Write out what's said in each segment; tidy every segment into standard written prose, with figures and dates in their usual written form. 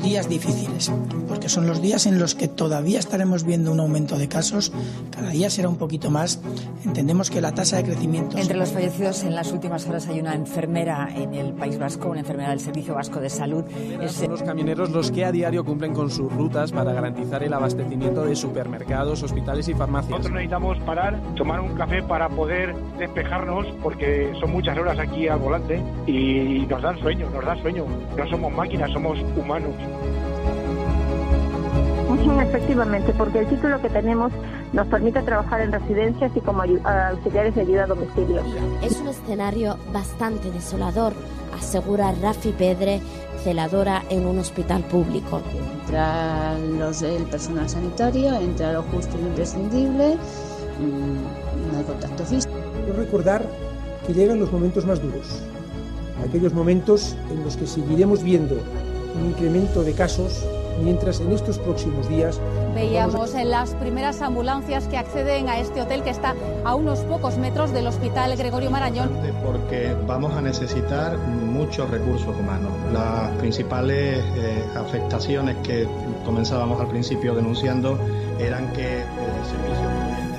días difíciles, porque son los días en los que todavía estaremos viendo un aumento de casos, cada día será un poquito más. Entendemos que la tasa de crecimiento... Entre los fallecidos en las últimas horas hay una enfermera en el País Vasco, una enfermera del Servicio Vasco de Salud. Son los camioneros los que a diario cumplen con sus rutas para garantizar el abastecimiento de supermercados, hospitales y farmacias. Nosotros necesitamos parar, tomar un café para poder despejarnos, porque son muchas horas aquí al volante y nos da sueño. No somos máquinas, somos humanos. Efectivamente, porque el título que tenemos nos permite trabajar en residencias y como auxiliares de ayuda a domicilio. Es un escenario bastante desolador, asegura Rafi Pedre, celadora en un hospital público. Entra el personal sanitario, entra lo justo y lo imprescindible, no hay contacto físico. Recordar que llegan los momentos más duros, aquellos momentos en los que seguiremos viendo un incremento de casos, mientras en estos próximos días... Veíamos en las primeras ambulancias que acceden a este hotel que está a unos pocos metros del Hospital Gregorio Marañón. Porque vamos a necesitar muchos recursos humanos. Las principales afectaciones que comenzábamos al principio denunciando eran que el servicio...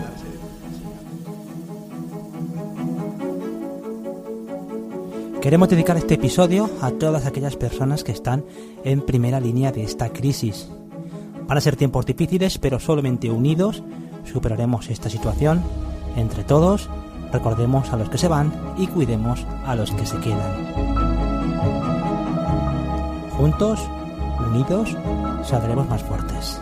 Queremos dedicar este episodio a todas aquellas personas que están en primera línea de esta crisis. Van a ser tiempos difíciles, pero solamente unidos superaremos esta situación. Entre todos, recordemos a los que se van y cuidemos a los que se quedan. Juntos, unidos, saldremos más fuertes.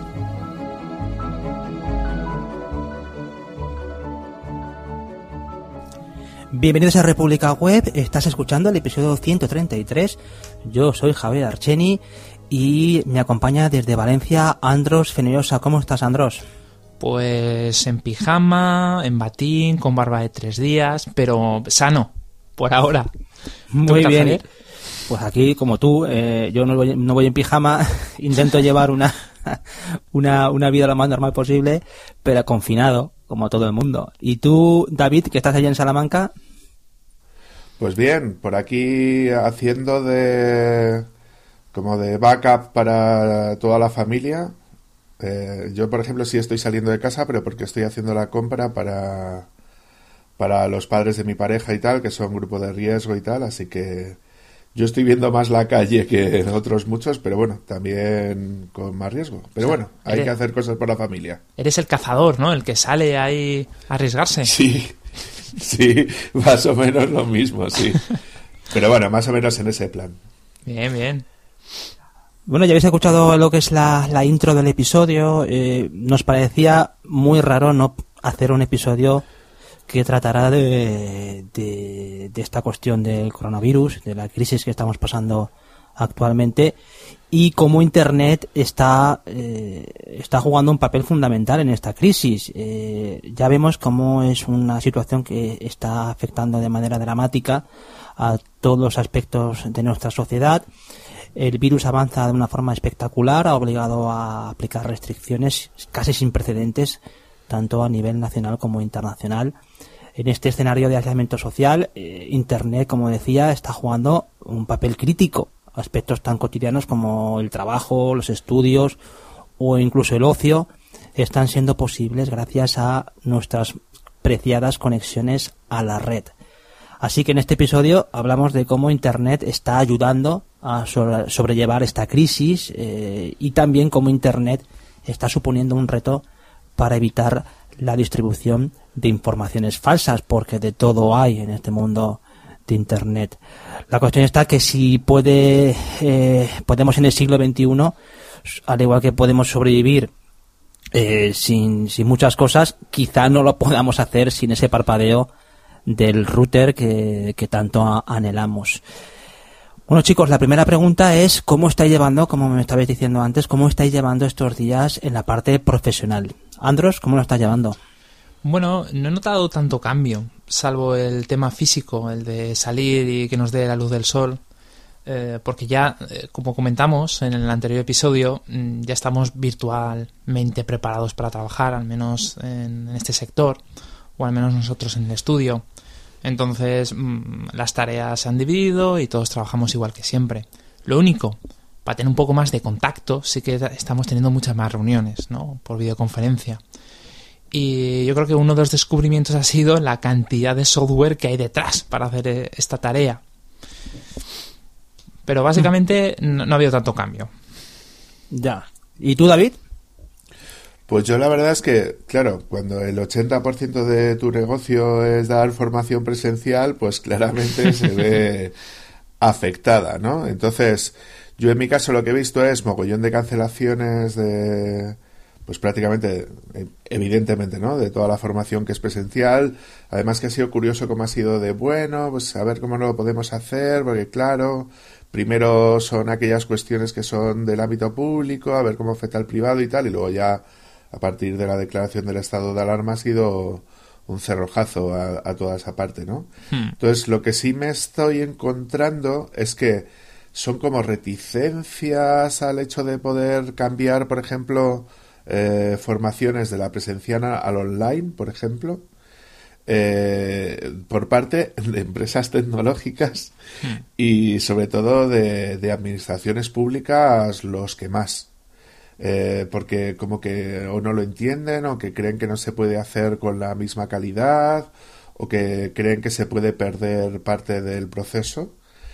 Bienvenidos a República Web, estás escuchando el episodio 133. Yo soy Javier Archeni y me acompaña desde Valencia Andros Fenollosa. ¿Cómo estás, Andros? Pues en pijama, en batín, con barba de 3 días, pero sano, por ahora. Muy bien. Javier? Pues aquí, como tú, yo no voy en pijama, intento llevar una vida lo más normal posible, pero confinado, como todo el mundo. ¿Y tú, David, que estás allá en Salamanca? Pues bien, por aquí haciendo como de backup para toda la familia. Yo, por ejemplo, sí estoy saliendo de casa, pero porque estoy haciendo la compra para los padres de mi pareja y tal, que son grupo de riesgo y tal, así que yo estoy viendo más la calle que en otros muchos, pero bueno, también con más riesgo. Pero bueno, hay que hacer cosas por la familia. Eres el cazador, ¿no? El que sale ahí a arriesgarse. Sí, más o menos lo mismo, sí. Pero bueno, más o menos en ese plan. Bien, bien. Bueno, ya habéis escuchado lo que es la intro del episodio. Nos parecía muy raro no hacer un episodio que tratará de esta cuestión del coronavirus, de la crisis que estamos pasando actualmente y cómo Internet está jugando un papel fundamental en esta crisis. Ya vemos cómo es una situación que está afectando de manera dramática a todos los aspectos de nuestra sociedad. El virus avanza de una forma espectacular, ha obligado a aplicar restricciones casi sin precedentes, tanto a nivel nacional como internacional. En este escenario de aislamiento social, Internet, como decía, está jugando un papel crítico. Aspectos tan cotidianos como el trabajo, los estudios o incluso el ocio están siendo posibles gracias a nuestras preciadas conexiones a la red. Así que en este episodio hablamos de cómo Internet está ayudando a sobrellevar esta crisis y también cómo Internet está suponiendo un reto para evitar la distribución de informaciones falsas, porque de todo hay en este mundo de Internet. La cuestión está que si podemos en el siglo XXI, al igual que podemos sobrevivir sin muchas cosas, quizá no lo podamos hacer sin ese parpadeo del router que tanto anhelamos. Bueno, chicos, la primera pregunta es ¿cómo estáis llevando, como me estabais diciendo antes, cómo estáis llevando estos días en la parte profesional? Andros, ¿cómo lo estás llevando? Bueno, no he notado tanto cambio, salvo el tema físico, el de salir y que nos dé la luz del sol, porque ya, como comentamos en el anterior episodio, ya estamos virtualmente preparados para trabajar, al menos en este sector, o al menos nosotros en el estudio. Entonces, las tareas se han dividido y todos trabajamos igual que siempre. Lo único para tener un poco más de contacto, sí que estamos teniendo muchas más reuniones, ¿no? Por videoconferencia. Y yo creo que uno de los descubrimientos ha sido la cantidad de software que hay detrás para hacer esta tarea. Pero básicamente no ha habido tanto cambio. Ya. ¿Y tú, David? Pues yo la verdad es que, claro, cuando el 80% de tu negocio es dar formación presencial, pues claramente se ve afectada, ¿no? Entonces, yo en mi caso lo que he visto es mogollón de cancelaciones de, pues prácticamente, evidentemente, ¿no? De toda la formación que es presencial. Además que ha sido curioso cómo ha sido de, bueno, pues a ver cómo lo podemos hacer, porque claro, primero son aquellas cuestiones que son del ámbito público, a ver cómo afecta al privado y tal, y luego ya a partir de la declaración del estado de alarma ha sido un cerrojazo a toda esa parte, ¿no? Entonces, lo que sí me estoy encontrando es que son como reticencias al hecho de poder cambiar, por ejemplo, formaciones de la presencial al online, por ejemplo, por parte de empresas tecnológicas y sobre todo de administraciones públicas, los que más. Porque como que o no lo entienden o que creen que no se puede hacer con la misma calidad o que creen que se puede perder parte del proceso,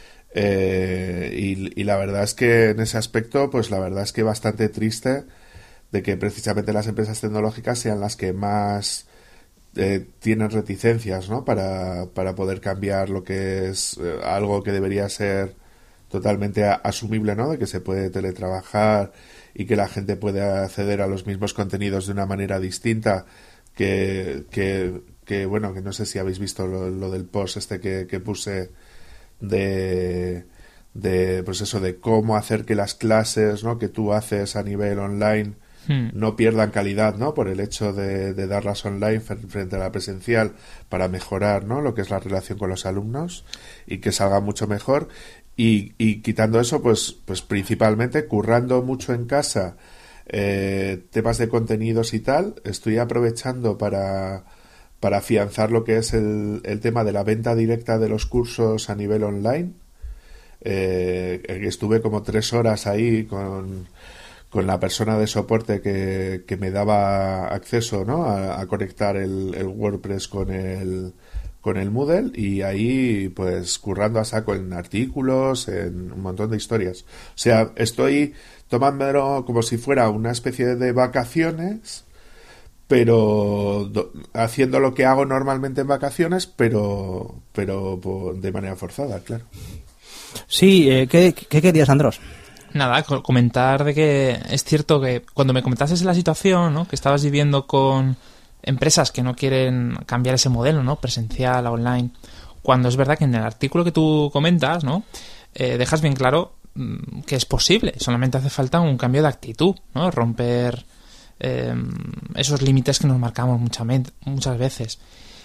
y la verdad es que en ese aspecto, pues la verdad es que bastante triste de que precisamente las empresas tecnológicas sean las que más tienen reticencias, ¿no? Para poder cambiar lo que es algo que debería ser totalmente asumible, ¿no? De que se puede teletrabajar y que la gente puede acceder a los mismos contenidos de una manera distinta, que bueno, que no sé si habéis visto lo del post que puse de pues eso, de cómo hacer que las clases, ¿no? Que tú haces a nivel online no pierdan calidad, ¿no? Por el hecho de darlas online frente a la presencial, para mejorar, ¿no? Lo que es la relación con los alumnos y que salga mucho mejor. Y quitando eso, pues principalmente currando mucho en casa, temas de contenidos y tal, estoy aprovechando para afianzar lo que es el tema de la venta directa de los cursos a nivel online. Estuve como 3 horas ahí con la persona de soporte que me daba acceso, ¿no? a conectar el WordPress con el Moodle, y ahí pues currando a saco en artículos, en un montón de historias. O sea, estoy tomándolo como si fuera una especie de vacaciones, pero haciendo lo que hago normalmente en vacaciones, pero de manera forzada, claro. Sí, ¿qué querías, Andros? Nada, comentar de que es cierto que cuando me comentases la situación, ¿no? Que estabas viviendo con empresas que no quieren cambiar ese modelo, ¿no? Presencial a online, cuando es verdad que en el artículo que tú comentas, ¿no? Dejas bien claro que es posible, solamente hace falta un cambio de actitud, ¿no? Romper esos límites que nos marcamos muchas veces.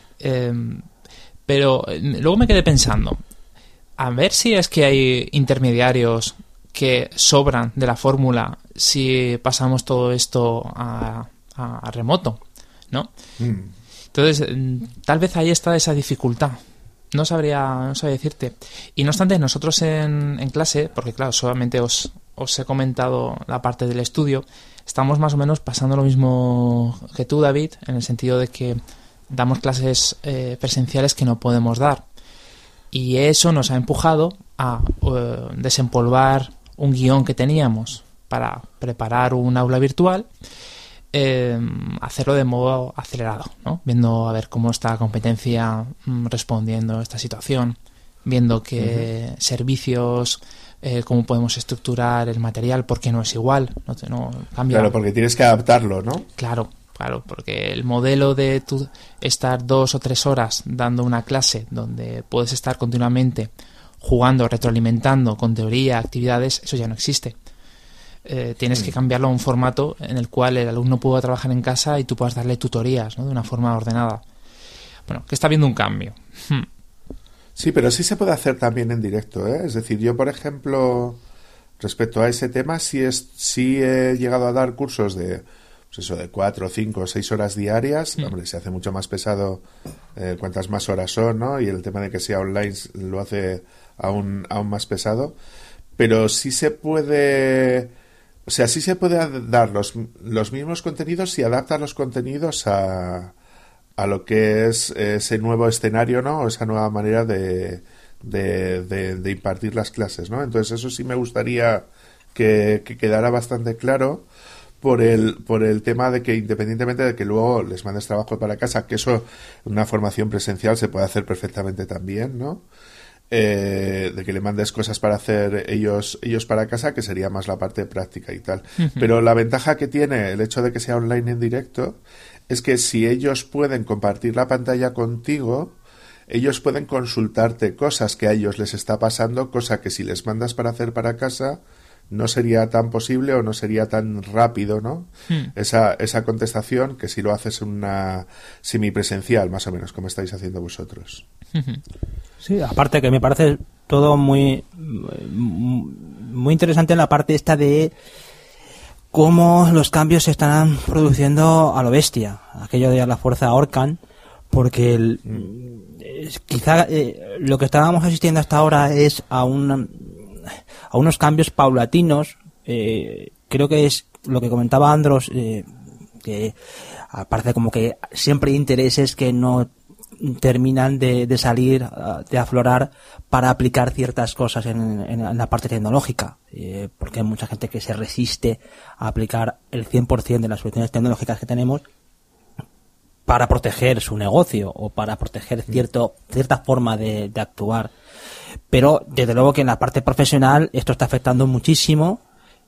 Pero luego me quedé pensando, a ver si es que hay intermediarios que sobran de la fórmula si pasamos todo esto a remoto, ¿no? Entonces, tal vez ahí está esa dificultad. No sabría decirte. Y no obstante, nosotros en clase, porque claro, solamente os he comentado la parte del estudio, estamos más o menos pasando lo mismo que tú, David, en el sentido de que damos clases presenciales que no podemos dar. Y eso nos ha empujado a desempolvar un guión que teníamos para preparar un aula virtual, hacerlo de modo acelerado, ¿no? Viendo a ver cómo está la competencia respondiendo a esta situación, viendo qué servicios, cómo podemos estructurar el material, porque no es igual, no cambia. Claro, porque tienes que adaptarlo, ¿no? Claro, porque el modelo de tú estar 2 o 3 horas dando una clase donde puedes estar continuamente jugando, retroalimentando con teoría, actividades, eso ya no existe. Tienes que cambiarlo a un formato en el cual el alumno pueda trabajar en casa y tú puedas darle tutorías, ¿no? De una forma ordenada. Bueno, que está habiendo un cambio. Sí, pero sí se puede hacer también en directo, ¿eh? Es decir, yo, por ejemplo, respecto a ese tema, sí he llegado a dar cursos de 4, 5, 6 horas diarias. Hombre, se hace mucho más pesado cuantas más horas son, ¿no? Y el tema de que sea online lo hace aún más pesado. pero sí se puede, o sea, sí se puede dar los mismos contenidos si adaptas los contenidos a lo que es ese nuevo escenario, ¿no? O esa nueva manera de impartir las clases, ¿no? Entonces eso sí me gustaría que quedara bastante claro por el tema de que, independientemente de que luego les mandes trabajo para casa, que eso una formación presencial se puede hacer perfectamente también, ¿no? De que le mandes cosas para hacer ellos para casa, que sería más la parte práctica y tal. Pero la ventaja que tiene el hecho de que sea online en directo es que si ellos pueden compartir la pantalla contigo, ellos pueden consultarte cosas que a ellos les está pasando, cosa que si les mandas para hacer para casa no sería tan posible o no sería tan rápido, ¿no? Esa contestación, que si lo haces en una semipresencial, más o menos, como estáis haciendo vosotros. Sí, aparte que me parece todo muy interesante en la parte esta de cómo los cambios se están produciendo a lo bestia, aquello de la fuerza Orkan, porque quizá lo que estábamos asistiendo hasta ahora es a unos cambios paulatinos. Creo que es lo que comentaba Andros, que aparte como que siempre hay intereses que no terminan de salir, de aflorar para aplicar ciertas cosas en la parte tecnológica, porque hay mucha gente que se resiste a aplicar el 100% de las soluciones tecnológicas que tenemos para proteger su negocio o para proteger cierta forma de actuar. Pero desde luego que en la parte profesional esto está afectando muchísimo,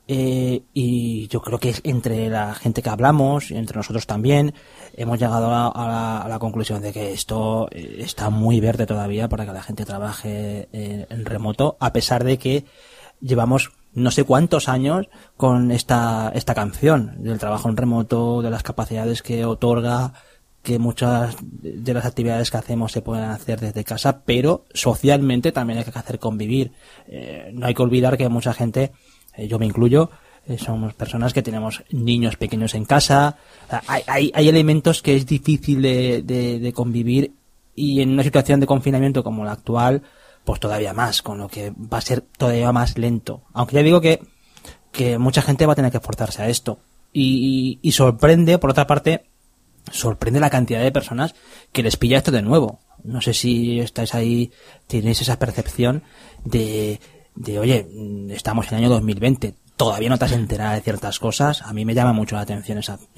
y yo creo que entre la gente que hablamos, entre nosotros también, hemos llegado a la conclusión de que esto está muy verde todavía para que la gente trabaje en remoto, a pesar de que llevamos no sé cuántos años con esta canción del trabajo en remoto, de las capacidades que otorga, que muchas de las actividades que hacemos se pueden hacer desde casa, pero socialmente también hay que hacer convivir. No hay que olvidar que mucha gente, yo me incluyo, somos personas que tenemos niños pequeños en casa. Hay elementos que es difícil de convivir, y en una situación de confinamiento como la actual, pues todavía más, con lo que va a ser todavía más lento. Aunque ya digo que mucha gente va a tener que forzarse a esto. Y sorprende, por otra parte, sorprende la cantidad de personas que les pilla esto de nuevo. No sé si estáis ahí, tenéis esa percepción de oye, estamos en el año 2020, todavía no te has enterado de ciertas cosas. A mí me llama mucho la atención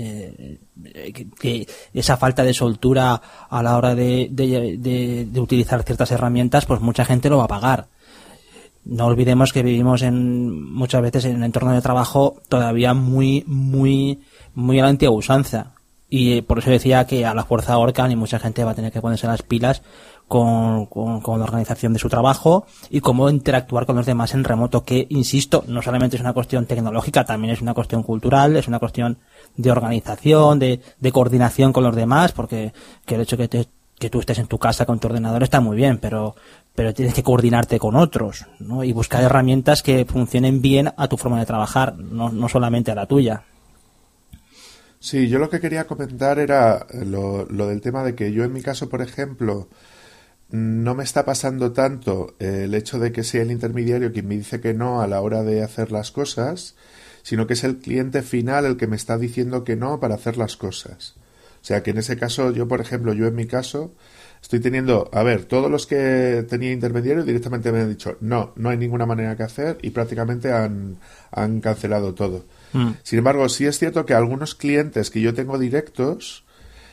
esa falta de soltura a la hora de utilizar ciertas herramientas, pues mucha gente lo va a pagar. No olvidemos que vivimos muchas veces en un entorno de trabajo todavía muy, muy, muy a la antigua usanza. Y por eso decía que a la fuerza Orkan, y mucha gente va a tener que ponerse las pilas con la organización de su trabajo y cómo interactuar con los demás en remoto, que, insisto, no solamente es una cuestión tecnológica, también es una cuestión cultural, es una cuestión de organización, de coordinación con los demás, porque que el hecho que tú estés en tu casa con tu ordenador está muy bien, pero tienes que coordinarte con otros, ¿no? Y buscar herramientas que funcionen bien a tu forma de trabajar, no solamente a la tuya. Sí, yo lo que quería comentar era lo del tema de que yo, en mi caso, por ejemplo, no me está pasando tanto el hecho de que sea el intermediario quien me dice que no a la hora de hacer las cosas, sino que es el cliente final el que me está diciendo que no para hacer las cosas. O sea, que en ese caso, yo en mi caso, estoy teniendo, todos los que tenía intermediario directamente me han dicho, no hay ninguna manera que hacer, y prácticamente han cancelado todo. Sin embargo, sí es cierto que algunos clientes que yo tengo directos,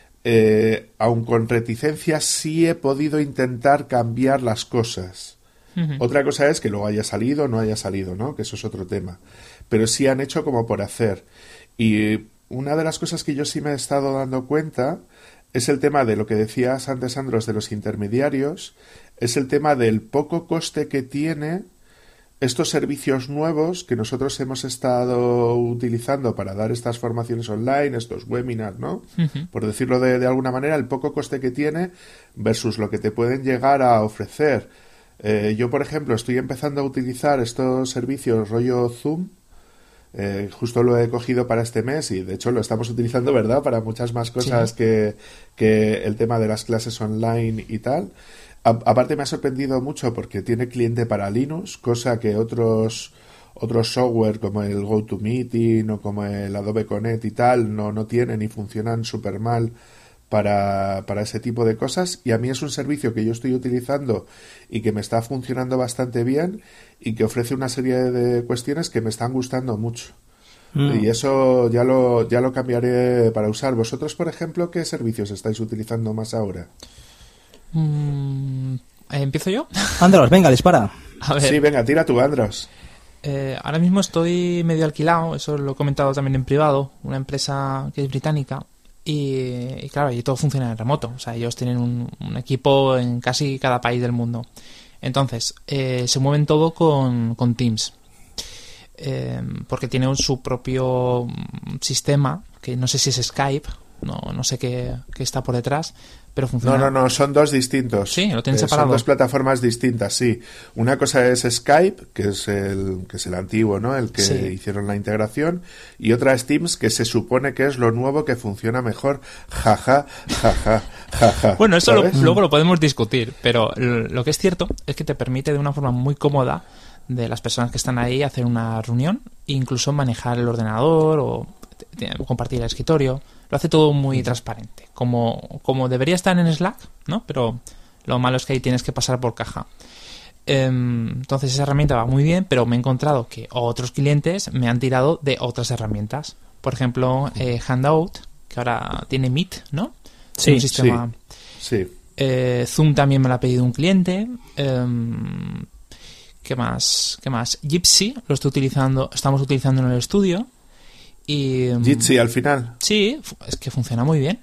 aun con reticencia, sí he podido intentar cambiar las cosas. Otra cosa es que luego haya salido o no haya salido, ¿no? Que eso es otro tema. Pero sí han hecho como por hacer. Y una de las cosas que yo sí me he estado dando cuenta es el tema de lo que decías antes, Andros, de los intermediarios, es el tema del poco coste que tiene estos servicios nuevos que nosotros hemos estado utilizando para dar estas formaciones online, estos webinars, ¿no? Por decirlo de alguna manera, el poco coste que tiene versus lo que te pueden llegar a ofrecer. Yo, por ejemplo, estoy empezando a utilizar estos servicios rollo Zoom. Justo lo he cogido para este mes, y de hecho lo estamos utilizando, ¿verdad?, para muchas más cosas que el tema de las clases online y tal. Aparte me ha sorprendido mucho porque tiene cliente para Linux, cosa que otros software como el GoToMeeting o como el Adobe Connect y tal no tienen y funcionan súper mal para ese tipo de cosas, y a mí es un servicio que yo estoy utilizando y que me está funcionando bastante bien y que ofrece una serie de cuestiones que me están gustando mucho. Y eso ya lo cambiaré para usar. ¿Vosotros, por ejemplo, qué servicios estáis utilizando más ahora? ¿Empiezo yo? Andros, venga, dispara. A ver. Sí, venga, tira tú, Andros. Ahora mismo estoy medio alquilado, eso lo he comentado también en privado, una empresa que es británica y claro, y todo funciona en remoto, o sea, ellos tienen un equipo en casi cada país del mundo. Entonces, se mueven todo con Teams, porque tienen su propio sistema, que no sé si es Skype, no sé qué está por detrás, pero funciona. No, son dos distintos. Sí, lo tienen separado. Son dos plataformas distintas, sí. Una cosa es Skype, que es el antiguo, ¿no? El que hicieron la integración, y otra es Teams, que se supone que es lo nuevo que funciona mejor. Jaja. Bueno, eso luego lo podemos discutir, pero lo que es cierto es que te permite de una forma muy cómoda de las personas que están ahí hacer una reunión, e incluso manejar el ordenador o compartir el escritorio. Lo hace todo muy transparente, como debería estar en Slack, ¿no? Pero lo malo es que ahí tienes que pasar por caja. Entonces esa herramienta va muy bien, pero me he encontrado que otros clientes me han tirado de otras herramientas. Por ejemplo, Handout, que ahora tiene Meet, ¿no? Sí, un sistema. Sí. Zoom también me lo ha pedido un cliente. ¿Qué más? Jitsi lo estamos utilizando en el estudio. Y Jitsi al final. Sí, es que funciona muy bien.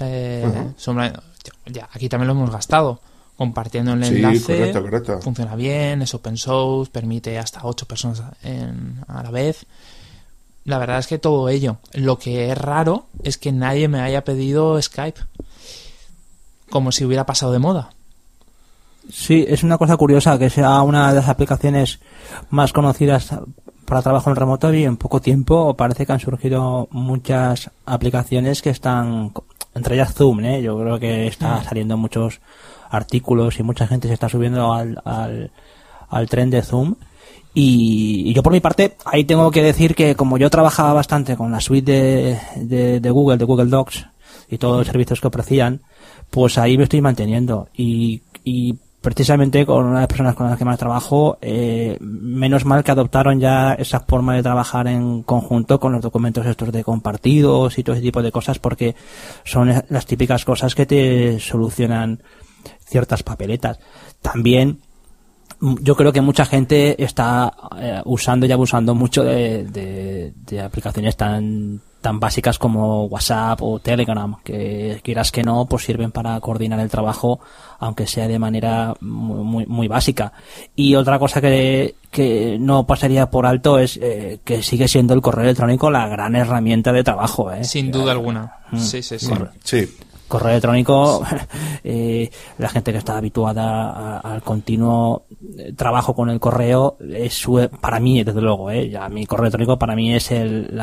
Ya, aquí también lo hemos gastado. Compartiendo el enlace. Correcto. Funciona bien, es open source, permite hasta 8 personas a la vez. La verdad es que todo ello. Lo que es raro es que nadie me haya pedido Skype. Como si hubiera pasado de moda. Sí, es una cosa curiosa que sea una de las aplicaciones más conocidas para trabajo en remoto, y en poco tiempo parece que han surgido muchas aplicaciones que están, entre ellas Zoom, yo creo que está saliendo muchos artículos y mucha gente se está subiendo al tren de Zoom, y yo por mi parte ahí tengo que decir que como yo trabajaba bastante con la suite de Google Docs y todos los servicios que ofrecían, pues ahí me estoy manteniendo y precisamente con una de las personas con las que más trabajo, menos mal que adoptaron ya esa forma de trabajar en conjunto con los documentos estos de compartidos y todo ese tipo de cosas, porque son las típicas cosas que te solucionan ciertas papeletas. También yo creo que mucha gente está usando y abusando mucho de aplicaciones tan básicas como WhatsApp o Telegram, que quieras que no, pues sirven para coordinar el trabajo, aunque sea de manera muy, muy básica. Y otra cosa que no pasaría por alto es que sigue siendo el correo electrónico la gran herramienta de trabajo. Sin duda alguna. Sí. Correo electrónico, la gente que está habituada al continuo trabajo con el correo, para mí, desde luego, ya mi correo electrónico para mí es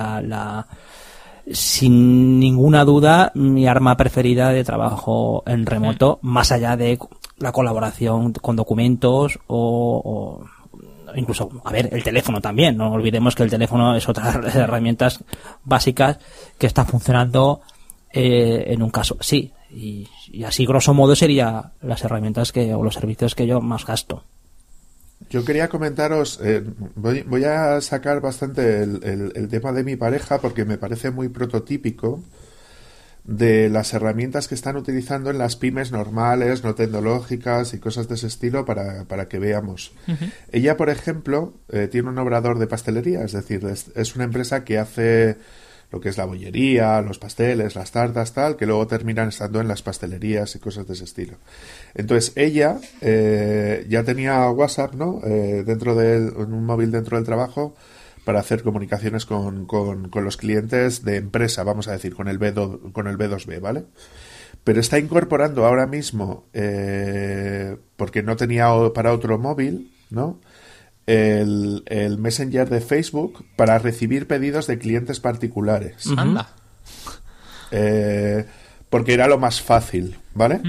sin ninguna duda mi arma preferida de trabajo en remoto, más allá de la colaboración con documentos o incluso, el teléfono también. No olvidemos que el teléfono es otra de las herramientas básicas que está funcionando en un caso así, y así grosso modo serían las herramientas o los servicios que yo más gasto. Yo quería comentaros, voy a sacar bastante el tema de mi pareja, porque me parece muy prototípico de las herramientas que están utilizando en las pymes normales, no tecnológicas y cosas de ese estilo, para que veamos. Ella, por ejemplo, tiene un obrador de pastelería, es decir, es una empresa que hace lo que es la bollería, los pasteles, las tartas, tal, que luego terminan estando en las pastelerías y cosas de ese estilo. Entonces ella ya tenía WhatsApp, ¿no? En un móvil dentro del trabajo, para hacer comunicaciones con los clientes de empresa, vamos a decir, con el B2B, ¿vale? Pero está incorporando ahora mismo, porque no tenía para otro móvil, ¿no?, el Messenger de Facebook para recibir pedidos de clientes particulares. Anda. Porque era lo más fácil, ¿vale?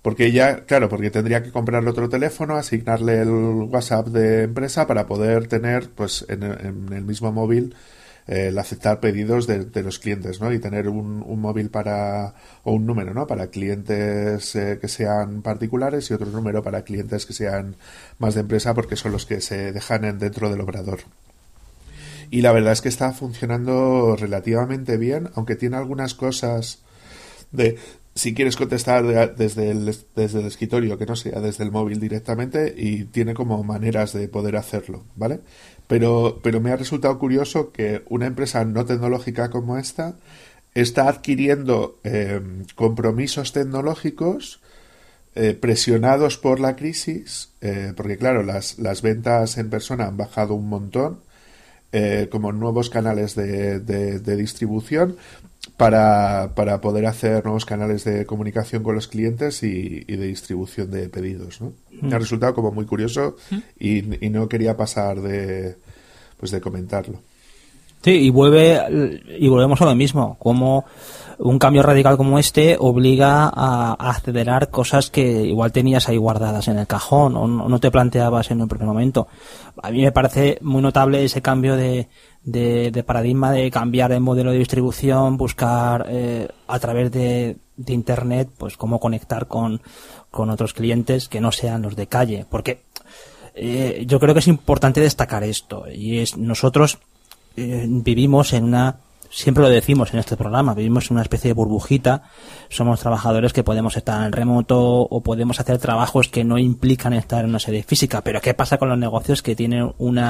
Porque porque tendría que comprarle otro teléfono, asignarle el WhatsApp de empresa para poder tener, pues, en el mismo móvil el aceptar pedidos de los clientes, ¿no? Y tener un móvil o un número, ¿no? Para clientes que sean particulares y otro número para clientes que sean más de empresa, porque son los que se dejan dentro del obrador. Y la verdad es que está funcionando relativamente bien, aunque tiene algunas cosas si quieres contestar desde el escritorio, que no sea desde el móvil directamente, y tiene como maneras de poder hacerlo, ¿vale? Pero me ha resultado curioso que una empresa no tecnológica como esta está adquiriendo compromisos tecnológicos presionados por la crisis, porque claro, las ventas en persona han bajado un montón, como nuevos canales de distribución para poder hacer nuevos canales de comunicación con los clientes y de distribución de pedidos, ¿no? Me ha resultado como muy curioso y no quería pasar de comentarlo. Sí, y volvemos a lo mismo, como un cambio radical como este obliga a acelerar cosas que igual tenías ahí guardadas en el cajón o no te planteabas en un primer momento. A mí me parece muy notable ese cambio de paradigma, de cambiar el modelo de distribución, buscar a través de internet, pues cómo conectar con otros clientes que no sean los de calle, porque yo creo que es importante destacar esto, y es nosotros vivimos siempre lo decimos en este programa, vivimos en una especie de burbujita, somos trabajadores que podemos estar en remoto o podemos hacer trabajos que no implican estar en una sede física, pero ¿qué pasa con los negocios que tienen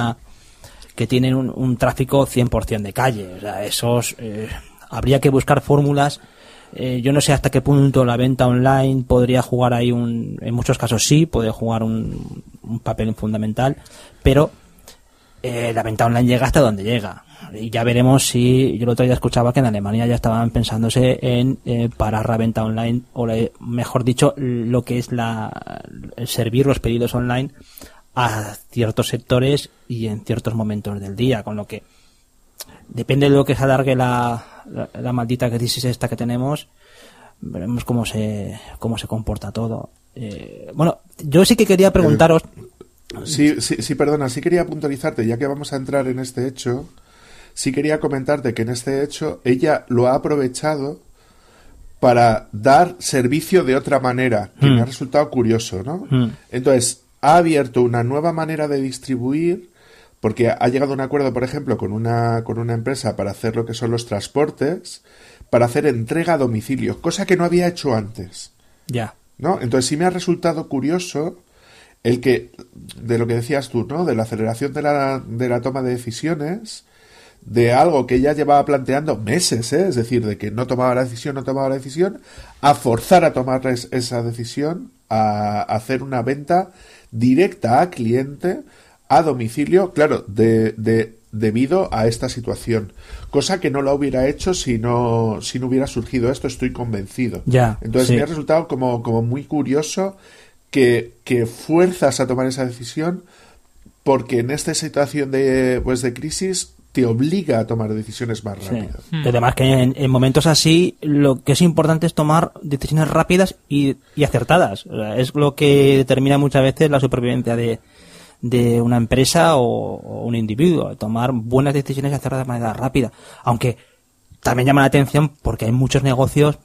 un tráfico 100% de calle? O sea, esos habría que buscar fórmulas. Yo no sé hasta qué punto la venta online podría jugar ahí en muchos casos sí, puede jugar un papel fundamental, pero la venta online llega hasta donde llega. Y ya veremos si, yo el otro día escuchaba que en Alemania ya estaban pensándose en parar la venta online, o mejor dicho, lo que es el servir los pedidos online a ciertos sectores y en ciertos momentos del día, con lo que depende de lo que se alargue la maldita crisis esta que tenemos, veremos cómo se comporta todo. Bueno, yo sí que quería preguntaros. Sí, perdona, sí quería puntualizarte, ya que vamos a entrar en este hecho, sí quería comentarte que en este hecho ella lo ha aprovechado para dar servicio de otra manera, que me ha resultado curioso, ¿no? Entonces, ha abierto una nueva manera de distribuir, porque ha llegado a un acuerdo, por ejemplo, con una empresa para hacer lo que son los transportes, para hacer entrega a domicilio, cosa que no había hecho antes. Ya. ¿No? Entonces sí me ha resultado curioso el que, de lo que decías tú, ¿no? De la aceleración de la toma de decisiones, de algo que ella llevaba planteando meses, es decir, de que no tomaba la decisión, a forzar a tomar esa decisión, a hacer una venta directa a cliente, a domicilio, claro, debido a esta situación, cosa que no la hubiera hecho si no hubiera surgido esto, estoy convencido. Ya, entonces sí. Me ha resultado como muy curioso que fuerzas a tomar esa decisión, porque en esta situación de crisis te obliga a tomar decisiones más rápidas. Sí. Además que en momentos así lo que es importante es tomar decisiones rápidas y acertadas. O sea, es lo que determina muchas veces la supervivencia de una empresa o un individuo, tomar buenas decisiones y hacerlas de manera rápida. Aunque también llama la atención porque hay muchos negocios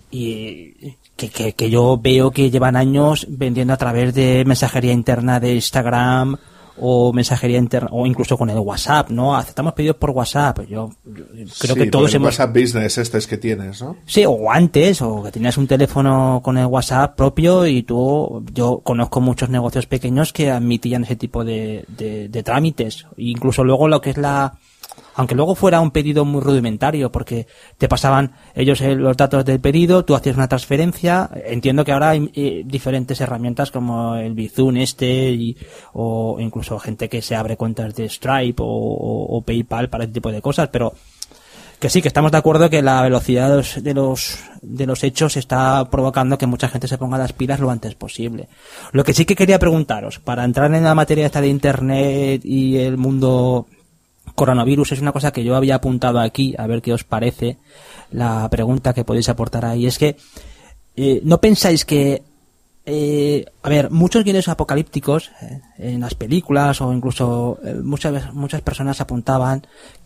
y que yo veo que llevan años vendiendo a través de mensajería interna de Instagram o mensajería interna o incluso con el WhatsApp, ¿no? Aceptamos pedidos por WhatsApp. Yo creo que todos hemos... WhatsApp Business es que tienes, ¿no? Sí, o antes, o que tenías un teléfono con el WhatsApp propio y yo conozco muchos negocios pequeños que admitían ese tipo de trámites. Incluso luego lo que es aunque luego fuera un pedido muy rudimentario, porque te pasaban ellos los datos del pedido, tú hacías una transferencia. Entiendo que ahora hay diferentes herramientas como el Bizum o incluso gente que se abre cuentas de Stripe o PayPal para este tipo de cosas, pero que sí, que estamos de acuerdo que la velocidad de los hechos está provocando que mucha gente se ponga las pilas lo antes posible. Lo que sí que quería preguntaros, para entrar en la materia esta de Internet y el mundo coronavirus, es una cosa que yo había apuntado aquí, a ver qué os parece la pregunta que podéis aportar ahí. Es que ¿no pensáis que a ver, muchos guiones apocalípticos en las películas o incluso muchas personas apuntaban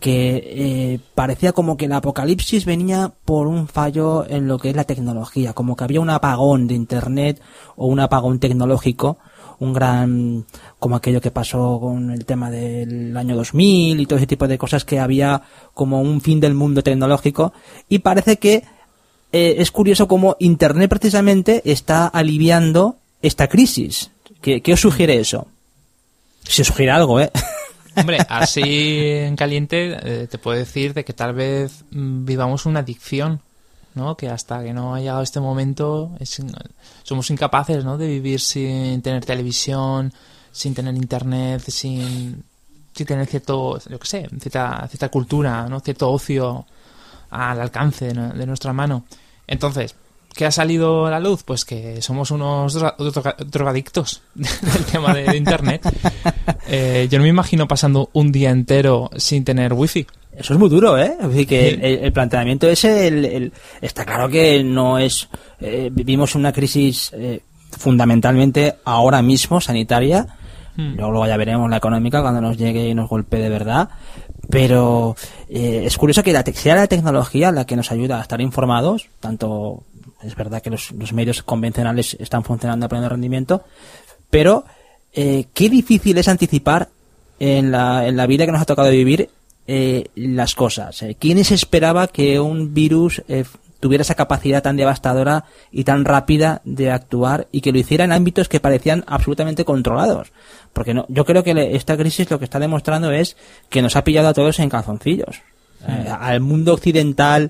que parecía como que el apocalipsis venía por un fallo en lo que es la tecnología, como que había un apagón de internet o un apagón tecnológico, un gran, como aquello que pasó con el tema del año 2000 y todo ese tipo de cosas, que había como un fin del mundo tecnológico, y parece que es curioso cómo Internet precisamente está aliviando esta crisis. ¿Qué os sugiere eso? Si os sugiere algo, ¿eh? Hombre, así en caliente te puedo decir de que tal vez vivamos una adicción, ¿no? Que hasta que no ha llegado este momento somos incapaces, ¿no? De vivir sin tener televisión, sin tener Internet, sin tener cierto, yo qué sé, cierta cultura, ¿no? Cierto ocio al alcance de nuestra mano. Entonces, ¿qué ha salido a la luz? Pues que somos unos drogadictos del tema de Internet. Yo no me imagino pasando un día entero sin tener wifi. Eso es muy duro, ¿eh? Así que el planteamiento ese, está claro que no es... vivimos una crisis fundamentalmente ahora mismo sanitaria. Luego ya veremos la económica cuando nos llegue y nos golpee de verdad. Pero es curioso que sea la tecnología la que nos ayuda a estar informados. Tanto es verdad que los medios convencionales están funcionando a pleno rendimiento, pero qué difícil es anticipar en la vida que nos ha tocado vivir las cosas. ¿Quién se esperaba que un virus tuviera esa capacidad tan devastadora y tan rápida de actuar, y que lo hiciera en ámbitos que parecían absolutamente controlados? Porque no, yo creo que esta crisis lo que está demostrando es que nos ha pillado a todos en calzoncillos. Al mundo occidental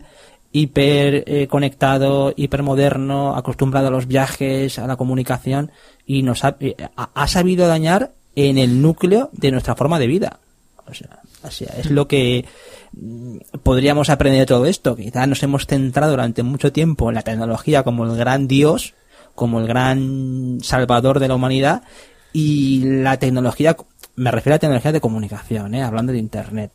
hiper conectado, hiper moderno, acostumbrado a los viajes, a la comunicación, y nos ha sabido dañar en el núcleo de nuestra forma de vida. O sea, es lo que podríamos aprender de todo esto. Quizás nos hemos centrado durante mucho tiempo en la tecnología como el gran Dios, como el gran salvador de la humanidad, y la tecnología, me refiero a la tecnología de comunicación, hablando de Internet,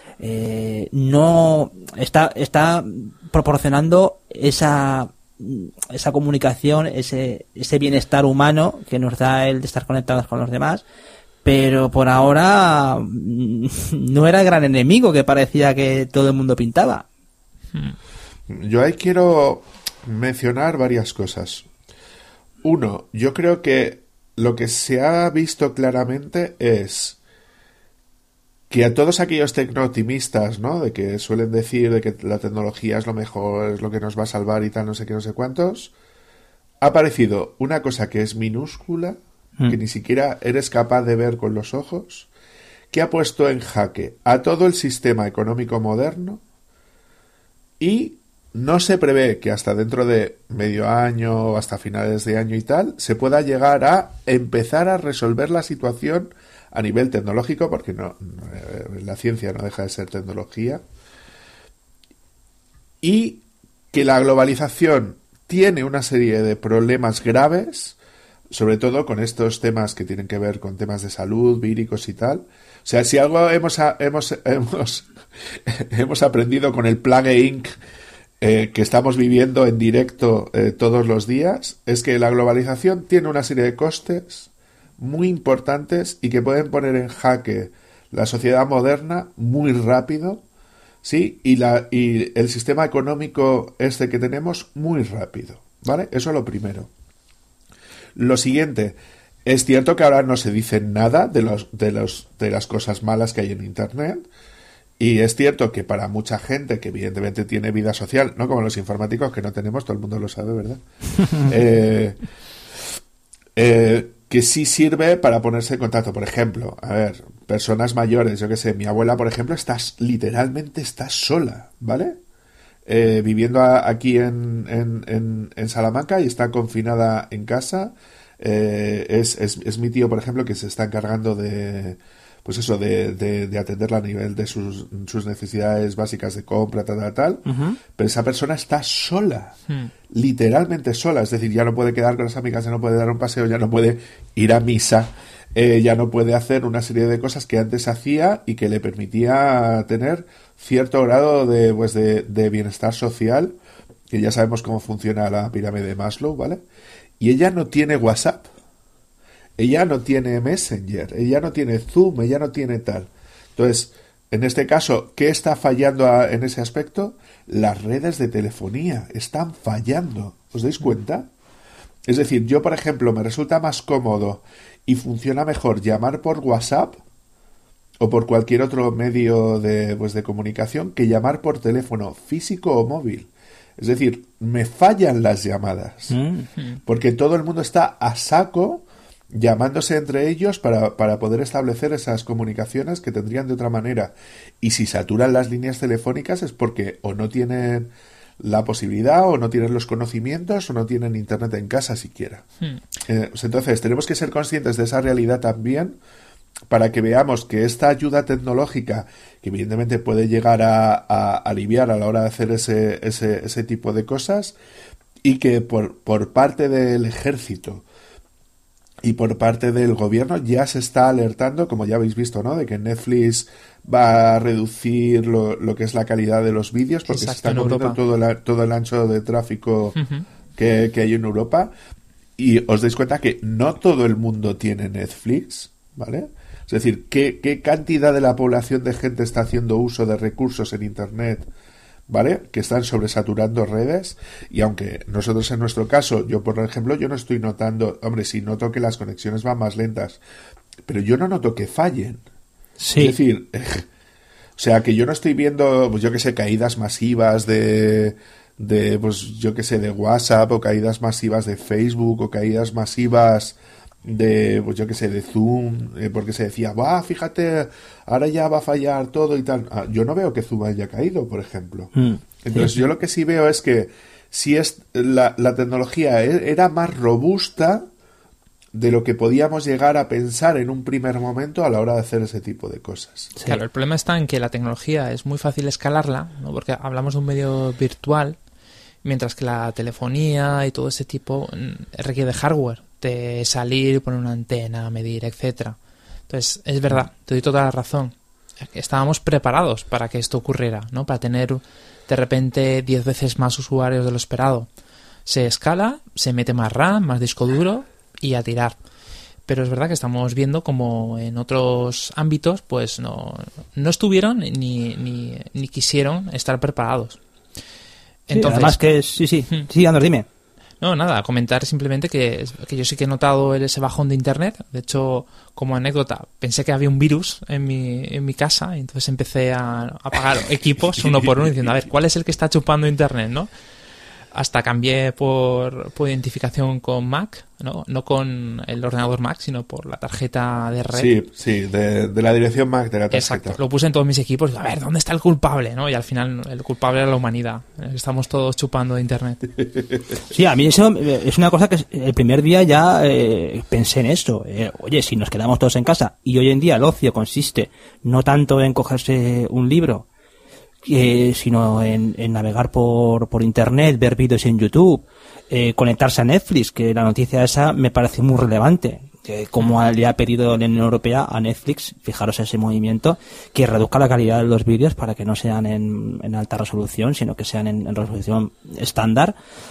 no está proporcionando esa comunicación, ese bienestar humano que nos da el de estar conectados con los demás. Pero por ahora no era el gran enemigo que parecía que todo el mundo pintaba. Yo ahí quiero mencionar varias cosas. Uno, yo creo que lo que se ha visto claramente es que a todos aquellos tecno-optimistas, ¿no? De que suelen decir de que la tecnología es lo mejor, es lo que nos va a salvar y tal, no sé qué, no sé cuántos, ha aparecido una cosa que es minúscula, que ni siquiera eres capaz de ver con los ojos, que ha puesto en jaque a todo el sistema económico moderno, y no se prevé que hasta dentro de medio año, hasta finales de año y tal, se pueda llegar a empezar a resolver la situación a nivel tecnológico, porque no la ciencia no deja de ser tecnología, y que la globalización tiene una serie de problemas graves, sobre todo con estos temas que tienen que ver con temas de salud, víricos y tal. O sea, si algo hemos aprendido con el Plague Inc., que estamos viviendo en directo todos los días, es que la globalización tiene una serie de costes muy importantes y que pueden poner en jaque la sociedad moderna muy rápido, ¿sí? Y el sistema económico que tenemos muy rápido, ¿vale? Eso es lo primero. Lo siguiente, es cierto que ahora no se dice nada de las cosas malas que hay en Internet, y es cierto que para mucha gente que evidentemente tiene vida social, no como los informáticos que no tenemos, todo el mundo lo sabe, ¿verdad? Que sí sirve para ponerse en contacto. Por ejemplo, a ver, personas mayores, yo qué sé, mi abuela, por ejemplo, literalmente está sola, ¿vale? Viviendo aquí en Salamanca, y está confinada en casa. Es mi tío, por ejemplo, que se está encargando de atenderla a nivel de sus necesidades básicas de compra, tal. Pero esa persona está sola, literalmente sola. Es decir, ya no puede quedar con las amigas, ya no puede dar un paseo, ya no puede ir a misa, ya no puede hacer una serie de cosas que antes hacía y que le permitía tener cierto grado de bienestar social, que ya sabemos cómo funciona la pirámide de Maslow, ¿vale? y ella no tiene WhatsApp, ella no tiene Messenger, ella no tiene Zoom, ella no tiene tal. Entonces, en este caso, ¿qué está fallando en ese aspecto? Las redes de telefonía están fallando. ¿Os dais cuenta? Es decir, yo, por ejemplo, me resulta más cómodo y funciona mejor llamar por WhatsApp o por cualquier otro medio de comunicación que llamar por teléfono físico o móvil. Es decir, me fallan las llamadas porque todo el mundo está a saco llamándose entre ellos para poder establecer esas comunicaciones que tendrían de otra manera. Y si saturan las líneas telefónicas es porque o no tienen la posibilidad, o no tienen los conocimientos, o no tienen internet en casa siquiera. Entonces tenemos que ser conscientes de esa realidad también, para que veamos que esta ayuda tecnológica, que evidentemente puede llegar a aliviar a la hora de hacer ese tipo de cosas, y que por parte del ejército y por parte del gobierno ya se está alertando, como ya habéis visto, ¿no?, de que Netflix va a reducir lo que es la calidad de los vídeos, porque se está comiendo todo el ancho de tráfico que hay en Europa. Y os dais cuenta que no todo el mundo tiene Netflix, ¿vale? Es decir, ¿qué cantidad de la población de gente está haciendo uso de recursos en Internet, ¿vale?, que están sobresaturando redes? Y aunque nosotros en nuestro caso, yo por ejemplo, yo no estoy notando, hombre, sí noto que las conexiones van más lentas, pero yo no noto que fallen. Sí. Es decir, o sea, que yo no estoy viendo, pues yo que sé, caídas masivas de pues yo que sé, de WhatsApp, o caídas masivas de Facebook, o caídas masivas de, pues yo que sé, de Zoom, porque se decía, fíjate, ahora ya va a fallar todo y tal. Yo no veo que Zoom haya caído, por ejemplo. Entonces yo lo que sí veo es que si la tecnología era más robusta de lo que podíamos llegar a pensar en un primer momento a la hora de hacer ese tipo de cosas. Sí. Claro, el problema está en que la tecnología es muy fácil escalarla, ¿no?, porque hablamos de un medio virtual, mientras que la telefonía y todo ese tipo requiere de hardware, de salir, poner una antena, medir, etcétera. Entonces, es verdad, te doy toda la razón. Estábamos preparados para que esto ocurriera, ¿no?, para tener de repente 10 veces más usuarios de lo esperado. Se escala, se mete más RAM, más disco duro y a tirar. Pero es verdad que estamos viendo como en otros ámbitos pues no estuvieron ni quisieron estar preparados. Entonces, además que sí, Andrés, dime. No, nada, comentar simplemente que yo sí que he notado ese bajón de internet. De hecho, como anécdota, pensé que había un virus en mi casa, y entonces empecé a apagar equipos uno por uno diciendo, a ver, ¿cuál es el que está chupando internet, no? Hasta cambié por identificación con Mac, no con el ordenador Mac, sino por la tarjeta de red. Sí, de la dirección Mac de la tarjeta. Exacto, lo puse en todos mis equipos y a ver, ¿dónde está el culpable? ¿No? Y al final el culpable era la humanidad. Estamos todos chupando de internet. Sí, a mí eso es una cosa que el primer día ya pensé en esto. Oye, si nos quedamos todos en casa, y hoy en día el ocio consiste no tanto en cogerse un libro, sino en navegar por internet, ver vídeos en YouTube, conectarse a Netflix, que la noticia esa me parece muy relevante, que como le ha pedido la Unión Europea a Netflix, fijaros ese movimiento, que reduzca la calidad de los vídeos para que no sean en alta resolución, sino que sean en resolución estándar,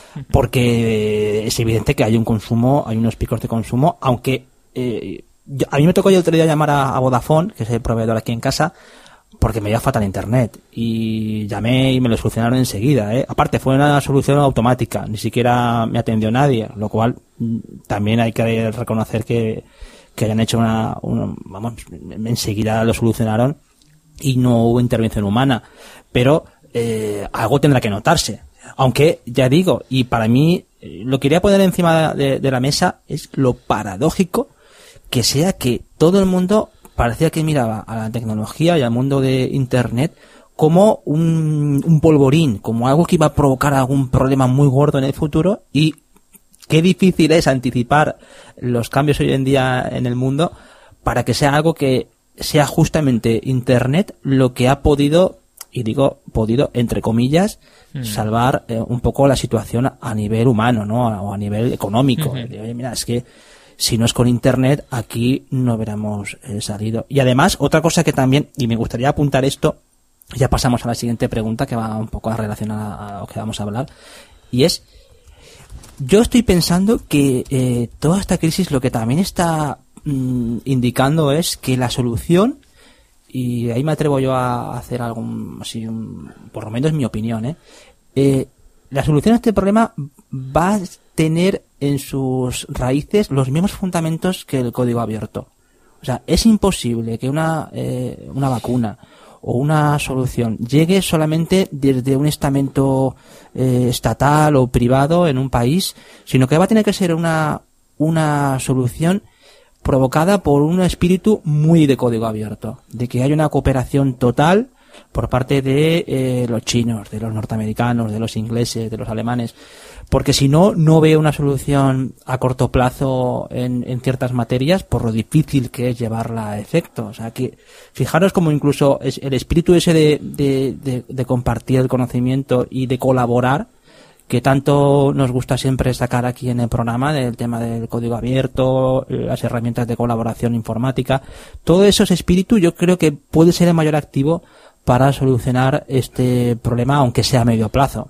porque es evidente que hay un consumo, hay unos picos de consumo, aunque a mí me tocó el otro día llamar a Vodafone, que es el proveedor aquí en casa, porque me iba fatal internet, y llamé y me lo solucionaron enseguida, Aparte fue una solución automática, ni siquiera me atendió nadie, lo cual también hay que reconocer que hayan hecho vamos, enseguida lo solucionaron y no hubo intervención humana, pero algo tendrá que notarse, aunque ya digo, y para mí lo que quería poner encima de la mesa es lo paradójico que sea que todo el mundo parecía que miraba a la tecnología y al mundo de Internet como un polvorín, como algo que iba a provocar algún problema muy gordo en el futuro, y qué difícil es anticipar los cambios hoy en día en el mundo para que sea algo que sea justamente Internet lo que ha podido, y digo podido entre comillas, salvar un poco la situación a nivel humano, ¿no?, o a nivel económico. Oye, mira, es que si no es con Internet, aquí no hubiéramos salido. Y además, otra cosa que también, y me gustaría apuntar esto, ya pasamos a la siguiente pregunta, que va un poco relacionada a lo que vamos a hablar, y es, Yo estoy pensando que toda esta crisis lo que también está indicando es que la solución, y ahí me atrevo yo a hacer algún, así, por lo menos mi opinión, la solución a este problema va a tener en sus raíces los mismos fundamentos que el código abierto. O sea, es imposible que una vacuna o una solución llegue solamente desde un estamento estatal o privado en un país, sino que va a tener que ser una solución provocada por un espíritu muy de código abierto, de que haya una cooperación total por parte de los chinos, de los norteamericanos, de los ingleses, de los alemanes, porque si no, no veo una solución a corto plazo en ciertas materias por lo difícil que es llevarla a efecto. O sea, que fijaros como incluso el espíritu ese de compartir el conocimiento y de colaborar, que tanto nos gusta siempre sacar aquí en el programa, del tema del código abierto, las herramientas de colaboración informática, todo eso, ese espíritu, yo creo que puede ser el mayor activo para solucionar este problema, aunque sea a medio plazo.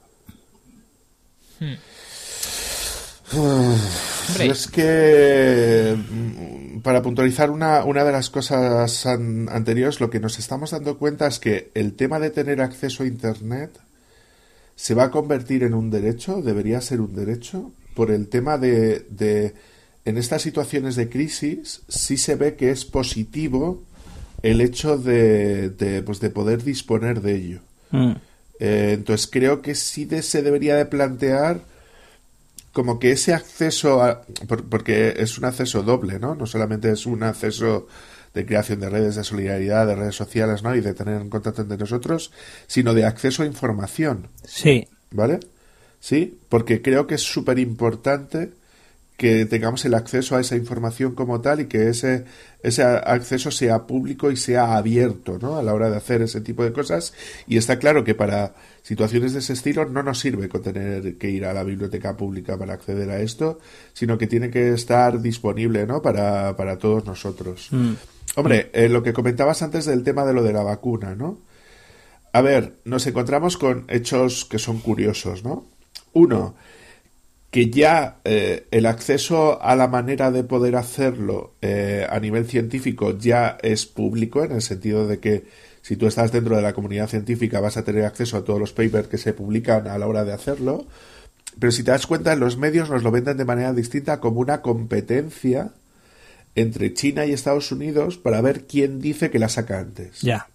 Es que, para puntualizar una de las cosas anteriores, lo que nos estamos dando cuenta es que el tema de tener acceso a Internet se va a convertir en un derecho, debería ser un derecho, por el tema de en estas situaciones de crisis sí se ve que es positivo el hecho de poder disponer de ello. Entonces creo que sí se debería de plantear como que ese acceso porque es un acceso doble, ¿no? No solamente es un acceso de creación de redes de solidaridad, de redes sociales, ¿no? Y de tener en contacto entre nosotros, sino de acceso a información. Sí. ¿Vale? Sí, porque creo que es súper importante que tengamos el acceso a esa información como tal y que ese acceso sea público y sea abierto, ¿no? A la hora de hacer ese tipo de cosas. Y está claro que para situaciones de ese estilo no nos sirve con tener que ir a la biblioteca pública para acceder a esto, sino que tiene que estar disponible, ¿no? Para todos nosotros. Hombre, lo que comentabas antes del tema de lo de la vacuna, ¿no? A ver, nos encontramos con hechos que son curiosos, ¿no? Uno, que ya el acceso a la manera de poder hacerlo a nivel científico ya es público, en el sentido de que si tú estás dentro de la comunidad científica vas a tener acceso a todos los papers que se publican a la hora de hacerlo, pero si te das cuenta, en los medios nos lo venden de manera distinta como una competencia entre China y Estados Unidos para ver quién dice que la saca antes. Ya.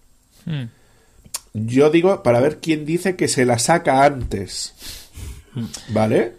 Yo digo para ver quién dice que se la saca antes. ¿Vale?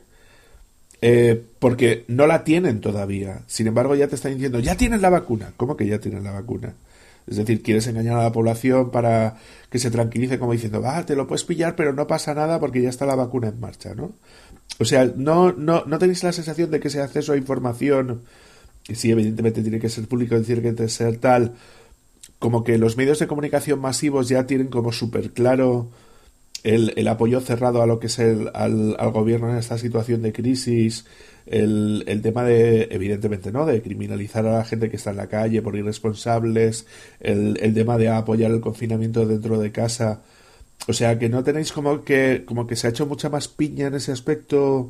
Porque no la tienen todavía. Sin embargo, ya te están diciendo, ya tienen la vacuna. ¿Cómo que ya tienen la vacuna? Es decir, quieres engañar a la población para que se tranquilice como diciendo, te lo puedes pillar, pero no pasa nada porque ya está la vacuna en marcha, ¿no? O sea, no tenéis la sensación de que ese acceso a información, que sí, evidentemente tiene que ser público, tiene que ser tal, como que los medios de comunicación masivos ya tienen como súper claro el apoyo cerrado a lo que es al gobierno en esta situación de crisis, el tema de, evidentemente, ¿no?, de criminalizar a la gente que está en la calle por irresponsables, el tema de apoyar el confinamiento dentro de casa. O sea, que no tenéis como que se ha hecho mucha más piña en ese aspecto.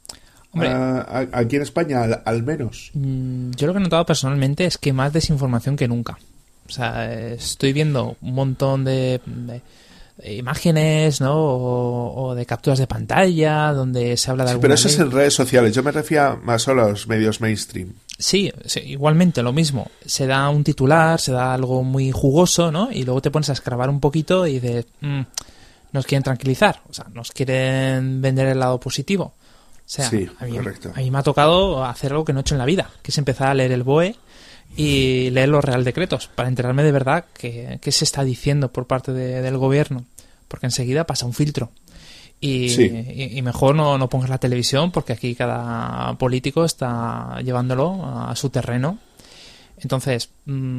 Aquí en España, al menos. Yo lo que he notado personalmente es que más desinformación que nunca. O sea, estoy viendo un montón de imágenes, ¿no? O de capturas de pantalla donde se habla de alguna pero eso ley. es en redes sociales. Yo me refiero más solo a los medios mainstream. Sí, igualmente lo mismo. Se da un titular, se da algo muy jugoso, ¿no? Y luego te pones a escarbar un poquito y dices, nos quieren tranquilizar, o sea, nos quieren vender el lado positivo. O sea, sí, a correcto. mí me ha tocado hacer algo que no he hecho en la vida, que es empezar a leer el BOE y leer los Real Decretos para enterarme de verdad qué se está diciendo por parte del gobierno, porque enseguida pasa un filtro y mejor no pongas la televisión, porque aquí cada político está llevándolo a su terreno. Entonces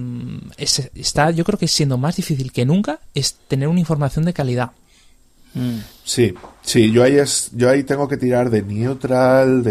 está, yo creo que siendo más difícil que nunca es tener una información de calidad. Sí, yo ahí tengo que tirar de Neutral,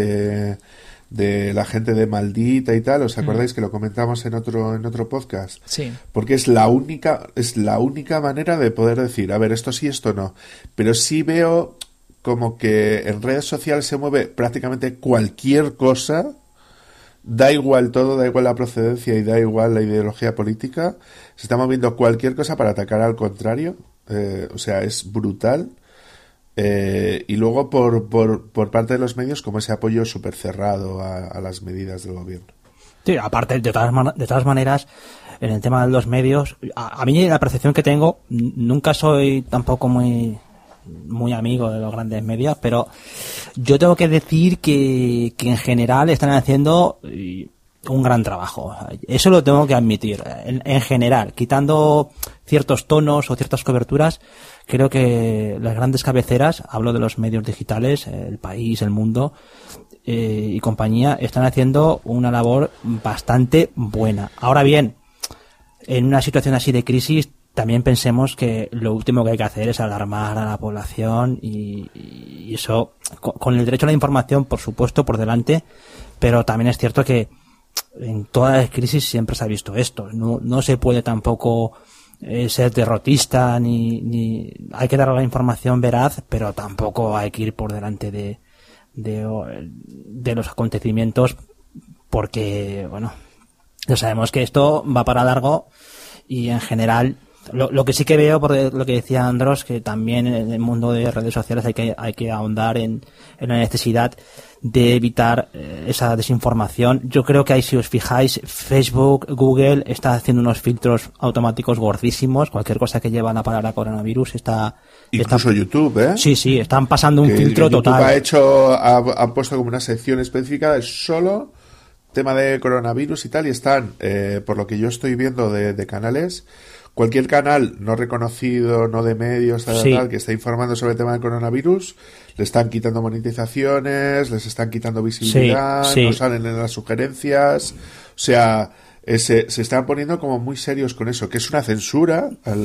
de la gente de Maldita y tal. ¿Os acordáis que lo comentamos en otro podcast? Sí. Porque es la única manera de poder decir, a ver, esto sí, esto no. Pero sí veo como que en redes sociales se mueve prácticamente cualquier cosa, da igual todo, da igual la procedencia y da igual la ideología política, se está moviendo cualquier cosa para atacar al contrario, o sea, es brutal. Y luego por parte de los medios como ese apoyo súper cerrado a las medidas del gobierno. Sí, aparte, de todas maneras, en el tema de los medios, a mí la percepción que tengo, nunca soy tampoco muy amigo de los grandes medios, pero yo tengo que decir que en general están haciendo un gran trabajo. Eso lo tengo que admitir. En general, quitando ciertos tonos o ciertas coberturas, creo que las grandes cabeceras, hablo de los medios digitales, El País, El Mundo y compañía, están haciendo una labor bastante buena. Ahora bien, en una situación así de crisis, también pensemos que lo último que hay que hacer es alarmar a la población y eso, con el derecho a la información, por supuesto, por delante, pero también es cierto que en todas las crisis siempre se ha visto esto. No se puede tampoco ser derrotista ni hay que dar la información veraz, pero tampoco hay que ir por delante de los acontecimientos, porque bueno, ya sabemos que esto va para largo y en general lo que sí que veo, por lo que decía Andros, que también en el mundo de redes sociales hay que ahondar en la necesidad de evitar esa desinformación. Yo creo que ahí, si os fijáis, Facebook, Google está haciendo unos filtros automáticos gordísimos. Cualquier cosa que lleva la palabra coronavirus incluso YouTube, ¿eh? Sí, están pasando un filtro YouTube total. Ha puesto como una sección específica de solo tema de coronavirus y tal, y están, por lo que yo estoy viendo de canales, cualquier canal no reconocido, no de medios, tal, que está informando sobre el tema del coronavirus, le están quitando monetizaciones, les están quitando visibilidad, no salen en las sugerencias, o sea, se están poniendo como muy serios con eso, que es una censura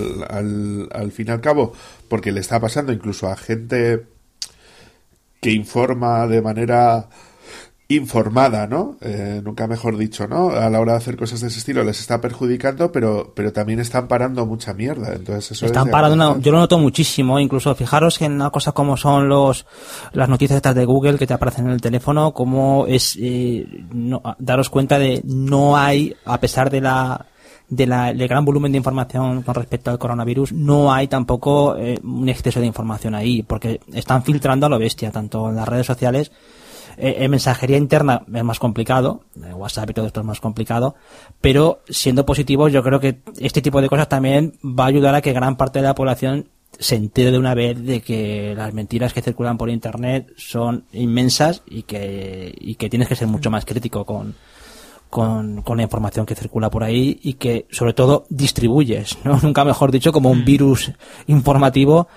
al fin y al cabo, porque le está pasando incluso a gente que informa de manera informada, ¿no? Nunca mejor dicho, ¿no? A la hora de hacer cosas de ese estilo les está perjudicando, pero también están parando mucha mierda. Entonces eso están parando, yo lo noto muchísimo, incluso fijaros que en una cosa como son las noticias estas de Google que te aparecen en el teléfono, como es daros cuenta de no hay, a pesar del gran volumen de información con respecto al coronavirus, no hay tampoco un exceso de información ahí, porque están filtrando a lo bestia, tanto en las redes sociales. En mensajería interna es más complicado, WhatsApp y todo esto es más complicado, pero siendo positivos, yo creo que este tipo de cosas también va a ayudar a que gran parte de la población se entere de una vez de que las mentiras que circulan por internet son inmensas y que tienes que ser mucho más crítico con la información que circula por ahí y que sobre todo distribuyes, ¿no? Nunca mejor dicho, como un virus informativo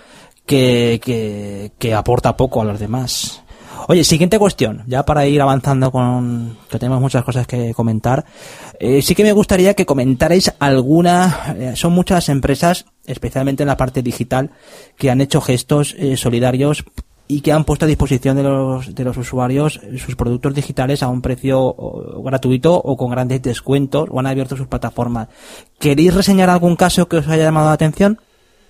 que aporta poco a los demás. Oye, siguiente cuestión, ya para ir avanzando que tenemos muchas cosas que comentar. Sí que me gustaría que comentarais alguna, son muchas empresas, especialmente en la parte digital, que han hecho gestos solidarios y que han puesto a disposición de los usuarios sus productos digitales a un precio gratuito o con grandes descuentos, o han abierto sus plataformas. ¿Queréis reseñar algún caso que os haya llamado la atención?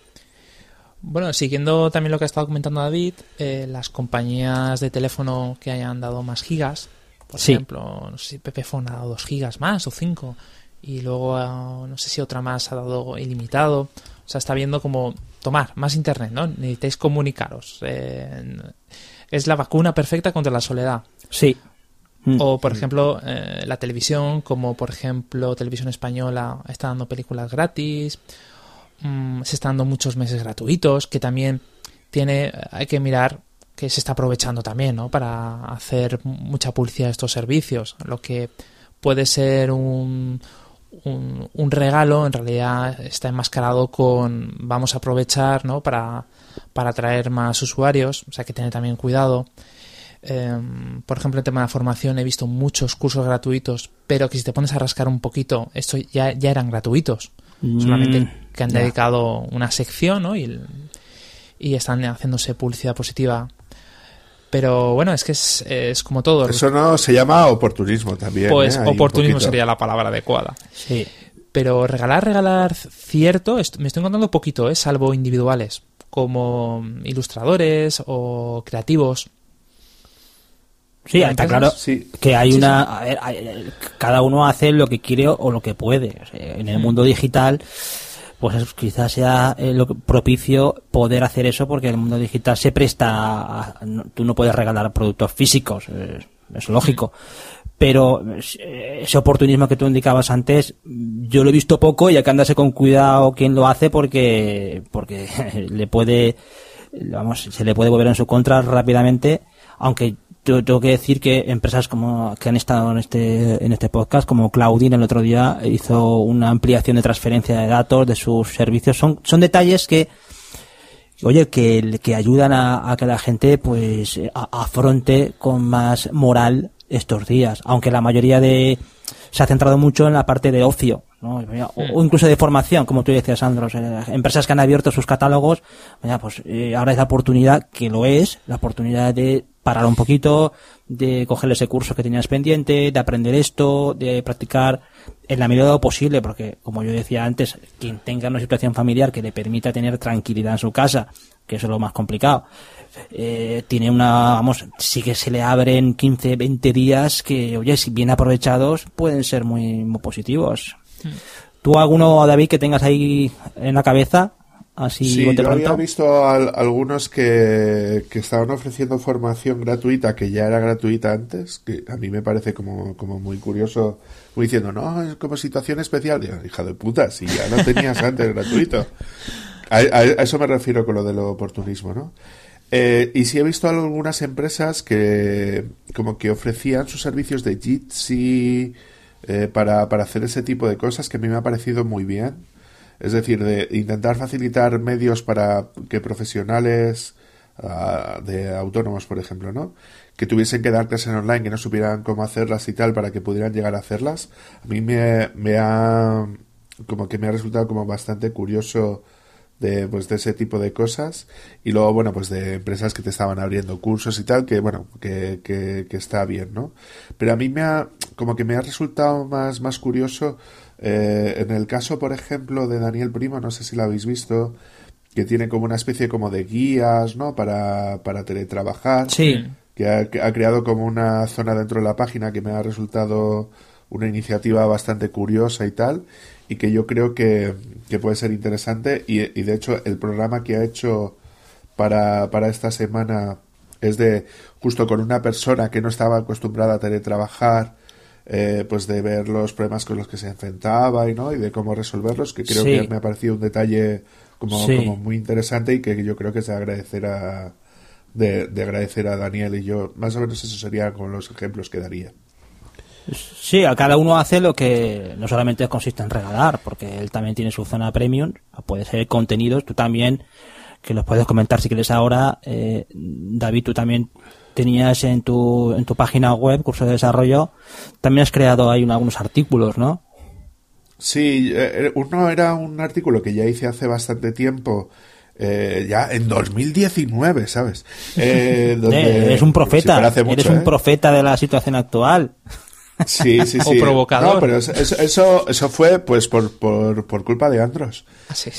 Bueno, siguiendo también lo que ha estado comentando David, las compañías de teléfono que hayan dado más gigas, por ejemplo, no sé si Pepefone ha dado 2 gigas más o 5, y luego no sé si otra más ha dado ilimitado. O sea, está viendo como tomar más internet, ¿no? Necesitáis comunicaros. Es la vacuna perfecta contra la soledad. Sí. O, por ejemplo, la televisión, como por ejemplo Televisión Española está dando películas gratis. Se están dando muchos meses gratuitos, que también hay que mirar que se está aprovechando también, ¿no? Para hacer mucha publicidad de estos servicios. Lo que puede ser un regalo, en realidad está enmascarado con vamos a aprovechar, ¿no? Para atraer más usuarios, o sea, que tener también cuidado. Por ejemplo, en tema de formación he visto muchos cursos gratuitos, pero que si te pones a rascar un poquito, estos ya eran gratuitos. Solamente que han dedicado una sección, ¿no? Y están haciéndose publicidad positiva. Pero bueno, es que es como todo. Eso no se llama oportunismo también. Pues oportunismo sería la palabra adecuada. Sí. Pero regalar cierto, me estoy encontrando poquito, salvo individuales. como ilustradores o creativos. Sí, está claro que hay una... A ver, cada uno hace lo que quiere o lo que puede. O sea, en el mundo digital, pues quizás sea lo propicio poder hacer eso, porque el mundo digital se presta tú no puedes regalar productos físicos, es lógico. Pero ese oportunismo que tú indicabas antes, yo lo he visto poco y hay que andarse con cuidado quien lo hace porque le puede, se le puede volver en su contra rápidamente, aunque tengo que decir que empresas como que han estado en este podcast, como Claudine el otro día hizo una ampliación de transferencia de datos de sus servicios, son detalles que ayudan a que la gente pues afronte con más moral estos días, aunque la mayoría se ha centrado mucho en la parte de ocio, ¿no? O incluso de formación, como tú decías, Sandro. O sea, empresas que han abierto sus catálogos, pues ahora es la oportunidad, que lo es, la oportunidad de parar un poquito, de coger ese curso que tenías pendiente, de aprender esto, de practicar en la medida de lo posible, porque, como yo decía antes, quien tenga una situación familiar que le permita tener tranquilidad en su casa, que eso es lo más complicado, tiene sí que se le abren 15, 20 días que, oye, si bien aprovechados, pueden ser muy, muy positivos. ¿Tú alguno, David, que tengas ahí en la cabeza? Así sí, yo había visto algunos que estaban ofreciendo formación gratuita, que ya era gratuita antes, que a mí me parece como muy curioso, como diciendo, no, es como situación especial. Digo, hija de puta, si ya lo tenías antes gratuito. A eso me refiero con lo del oportunismo, ¿no? Y sí he visto algunas empresas que como que ofrecían sus servicios de Jitsi para hacer ese tipo de cosas, que a mí me ha parecido muy bien. Es decir, de intentar facilitar medios para que profesionales de autónomos, por ejemplo, ¿no?, que tuviesen que dar clases online, que no supieran cómo hacerlas y tal, para que pudieran llegar a hacerlas. A mí me ha resultado como bastante curioso de ese tipo de cosas. Y luego, bueno, pues de empresas que te estaban abriendo cursos y tal, que bueno, que está bien, ¿no? Pero a mí me ha resultado más curioso en el caso, por ejemplo, de Daniel Primo, no sé si lo habéis visto, que tiene como una especie como de guías, ¿no?, para teletrabajar. Sí. Que ha creado como una zona dentro de la página que me ha resultado una iniciativa bastante curiosa y tal, y que yo creo que puede ser interesante, y de hecho el programa que ha hecho para esta semana es de justo con una persona que no estaba acostumbrada a teletrabajar, pues de ver los problemas con los que se enfrentaba y de cómo resolverlos, que creo que me ha parecido un detalle como muy interesante, y que yo creo que es de agradecer a Daniel, y yo más o menos eso sería con los ejemplos que daría. Sí, a cada uno hace lo que no solamente consiste en regalar, porque él también tiene su zona premium, puede ser contenidos, tú también, que los puedes comentar si quieres ahora. David, tú también tenías en tu página web, curso de desarrollo, también has creado ahí algunos artículos, ¿no? Sí, uno era un artículo que ya hice hace bastante tiempo, ya en 2019, ¿sabes? Donde, eres un profeta, mucho, eres un profeta de la situación actual. Sí. O provocador. No, pero eso fue pues por culpa de Andros. Sí.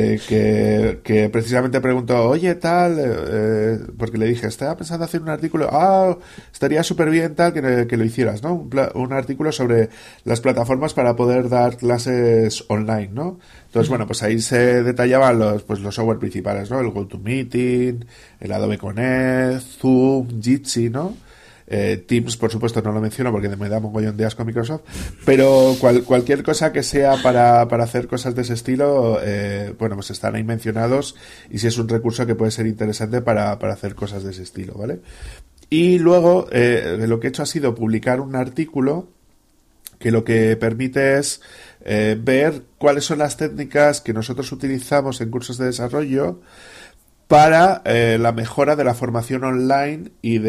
Que precisamente preguntó, oye, tal, porque le dije, estaba pensando hacer un artículo, estaría súper bien tal que lo hicieras, ¿no? Un artículo sobre las plataformas para poder dar clases online, ¿no? Entonces, bueno, pues ahí se detallaban los software principales, ¿no? El GoToMeeting, el Adobe Connect, Zoom, Jitsi, ¿no? Teams, por supuesto, no lo menciono porque me da mogollón de asco Microsoft, pero cualquier cosa que sea para hacer cosas de ese estilo, bueno, pues están ahí mencionados, y sí es un recurso que puede ser interesante para hacer cosas de ese estilo, ¿vale? Y luego lo que he hecho ha sido publicar un artículo que lo que permite es ver cuáles son las técnicas que nosotros utilizamos en cursos de desarrollo para la mejora de la formación online, y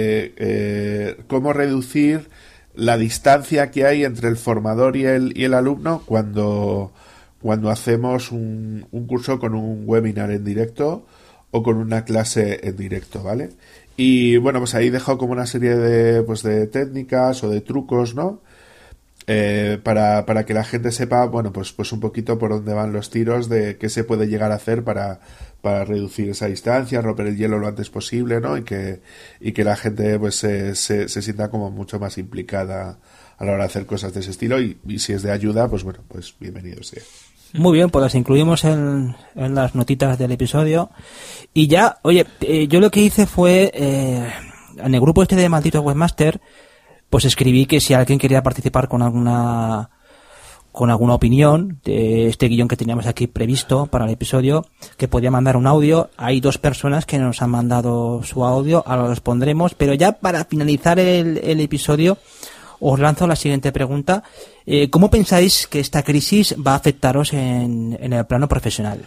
de cómo reducir la distancia que hay entre el formador y el alumno cuando hacemos un curso con un webinar en directo o con una clase en directo, ¿vale? Y bueno, pues ahí dejo como una serie de técnicas o de trucos, ¿no?, para que la gente sepa, bueno, pues un poquito por dónde van los tiros, de qué se puede llegar a hacer para reducir esa distancia, romper el hielo lo antes posible, ¿no? Y que la gente pues se sienta como mucho más implicada a la hora de hacer cosas de ese estilo, y si es de ayuda, pues bueno, pues bienvenido sea. Muy bien, pues las incluimos en las notitas del episodio. Y ya, oye, yo lo que hice fue, en el grupo este de Malditos Webmaster, pues escribí que si alguien quería participar con alguna opinión de este guión que teníamos aquí previsto para el episodio, que podía mandar un audio. Hay 2 personas que nos han mandado su audio, ahora los pondremos, pero ya para finalizar el episodio os lanzo la siguiente pregunta. ¿Cómo pensáis que esta crisis va a afectaros en el plano profesional?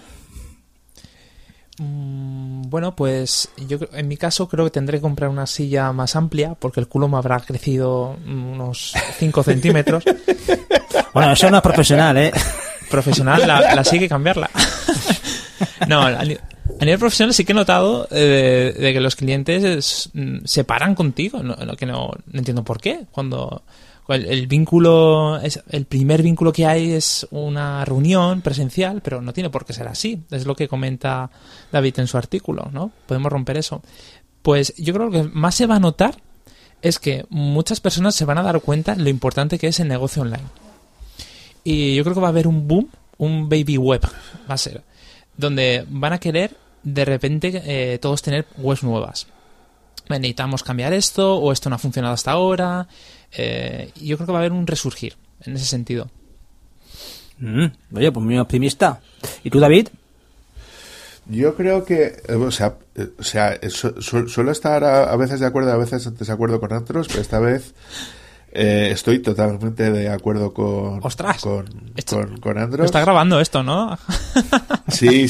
Bueno, pues yo en mi caso creo que tendré que comprar una silla más amplia, porque el culo me habrá crecido unos 5 centímetros. Bueno, eso no es profesional, ¿eh? Profesional, la sí hay que cambiarla. No, a nivel profesional sí que he notado de que los clientes se paran contigo, que no entiendo por qué. Cuando el vínculo, el primer vínculo que hay es una reunión presencial, pero no tiene por qué ser así. Es lo que comenta David en su artículo, ¿no? Podemos romper eso. Pues yo creo que lo que más se va a notar es que muchas personas se van a dar cuenta lo importante que es el negocio online. Y yo creo que va a haber un boom, un baby web, va a ser, donde van a querer de repente todos tener webs nuevas. Necesitamos cambiar esto, o esto no ha funcionado hasta ahora. Yo creo que va a haber un resurgir en ese sentido. Oye, pues muy optimista. ¿Y tú, David? Yo creo que, suelo estar a veces de acuerdo, a veces en desacuerdo con otros, pero esta vez estoy totalmente de acuerdo con Andros. Está grabando esto, ¿no? Sí.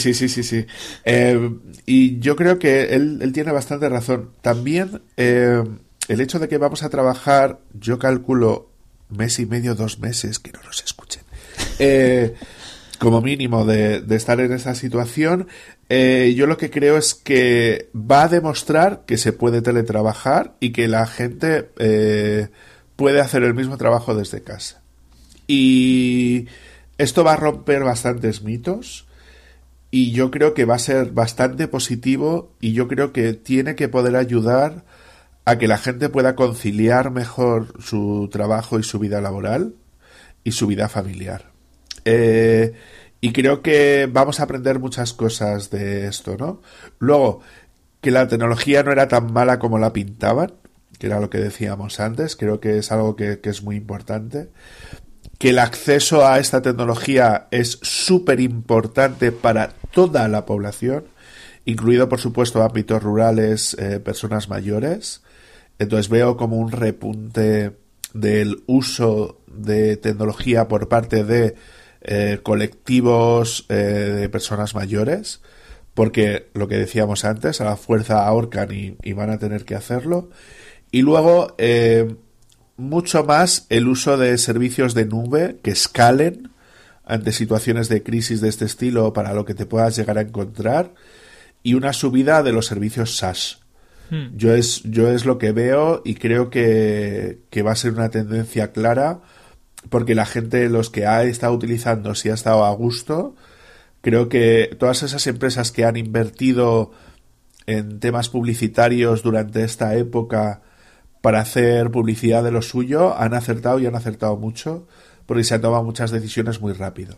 Y yo creo que él tiene bastante razón. También el hecho de que vamos a trabajar, yo calculo 1 mes y medio, 2 meses, que no nos escuchen, como mínimo de estar en esa situación, yo lo que creo es que va a demostrar que se puede teletrabajar y que la gente puede hacer el mismo trabajo desde casa. Y esto va a romper bastantes mitos, y yo creo que va a ser bastante positivo, y yo creo que tiene que poder ayudar a que la gente pueda conciliar mejor su trabajo y su vida laboral y su vida familiar. Y creo que vamos a aprender muchas cosas de esto, ¿no? Luego, que la tecnología no era tan mala como la pintaban, que era lo que decíamos antes. Creo que es algo que es muy importante. Que el acceso a esta tecnología es súper importante para toda la población, incluido, por supuesto, ámbitos rurales, personas mayores. Entonces veo como un repunte del uso de tecnología por parte de colectivos de personas mayores, porque lo que decíamos antes, a la fuerza ahorcan y van a tener que hacerlo. Y luego mucho más el uso de servicios de nube que escalen ante situaciones de crisis de este estilo para lo que te puedas llegar a encontrar, y una subida de los servicios SaaS. Yo es lo que veo, y creo que va a ser una tendencia clara, porque la gente, los que ha estado utilizando, si ha estado a gusto, creo que todas esas empresas que han invertido en temas publicitarios durante esta época para hacer publicidad de lo suyo, han acertado, y han acertado mucho, porque se han tomado muchas decisiones muy rápido.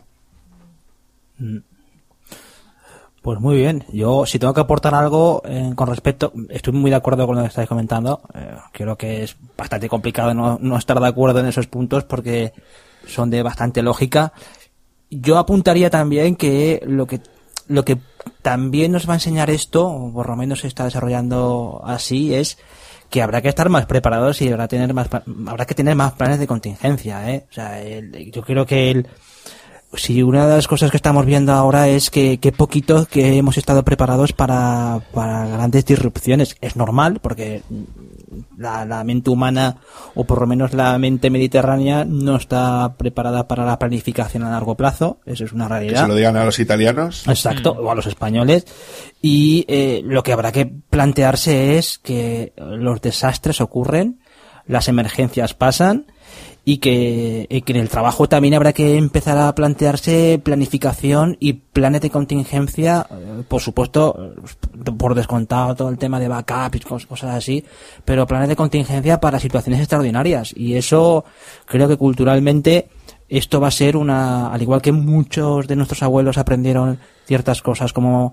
Pues muy bien. Yo, si tengo que aportar algo con respecto, estoy muy de acuerdo con lo que estáis comentando. Creo que es bastante complicado no estar de acuerdo en esos puntos, porque son de bastante lógica. Yo apuntaría también que lo que también nos va a enseñar esto, o por lo menos se está desarrollando así, es que habrá que estar más preparados y habrá que tener más planes de contingencia, O sea, yo creo que si una de las cosas que estamos viendo ahora es que poquito que hemos estado preparados para grandes disrupciones. Es normal, porque la mente humana, o por lo menos la mente mediterránea, no está preparada para la planificación a largo plazo. Eso es una realidad. Que se lo digan a los italianos. Exacto, o a los españoles. Y lo que habrá que plantearse es que los desastres ocurren, las emergencias pasan, y que en el trabajo también habrá que empezar a plantearse planificación y planes de contingencia, por supuesto, por descontado todo el tema de backup y cosas así, pero planes de contingencia para situaciones extraordinarias. Y eso creo que culturalmente esto va a ser al igual que muchos de nuestros abuelos aprendieron ciertas cosas como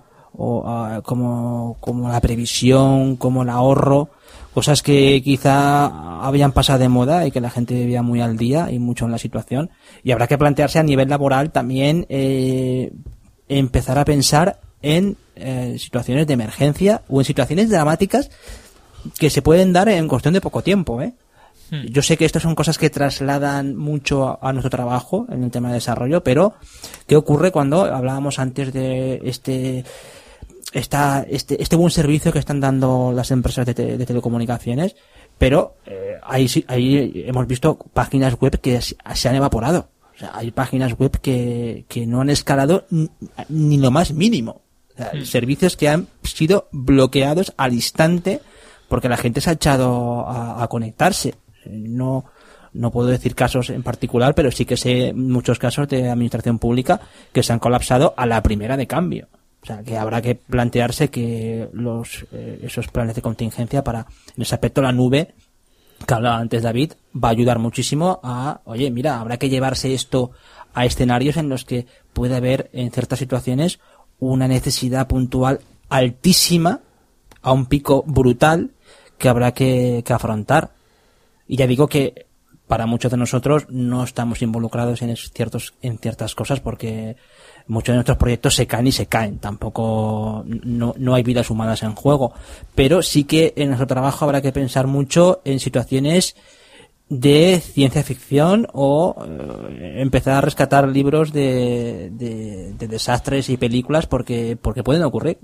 la previsión, como el ahorro, cosas que quizá habían pasado de moda y que la gente vivía muy al día y mucho en la situación. Y habrá que plantearse a nivel laboral también empezar a pensar en situaciones de emergencia o en situaciones dramáticas que se pueden dar en cuestión de poco tiempo, ¿eh? Yo sé que estas son cosas que trasladan mucho a nuestro trabajo en el tema de desarrollo, pero ¿qué ocurre cuando hablábamos antes de este buen servicio que están dando las empresas de telecomunicaciones? Pero ahí hemos visto páginas web que se han evaporado. O sea, hay páginas web que no han escalado ni lo más mínimo. O sea, servicios que han sido bloqueados al instante porque la gente se ha echado a conectarse. No puedo decir casos en particular, pero sí que sé muchos casos de administración pública que se han colapsado a la primera de cambio. O sea, que habrá que plantearse que esos planes de contingencia en ese aspecto la nube, que hablaba antes David, va a ayudar muchísimo oye, mira, habrá que llevarse esto a escenarios en los que puede haber en ciertas situaciones una necesidad puntual altísima a un pico brutal que habrá que afrontar. Y ya digo que para muchos de nosotros no estamos involucrados en ciertas cosas porque muchos de nuestros proyectos se caen y se caen. Tampoco no hay vidas humanas en juego. Pero sí que en nuestro trabajo habrá que pensar mucho en situaciones de ciencia ficción o empezar a rescatar libros de desastres y películas porque pueden ocurrir.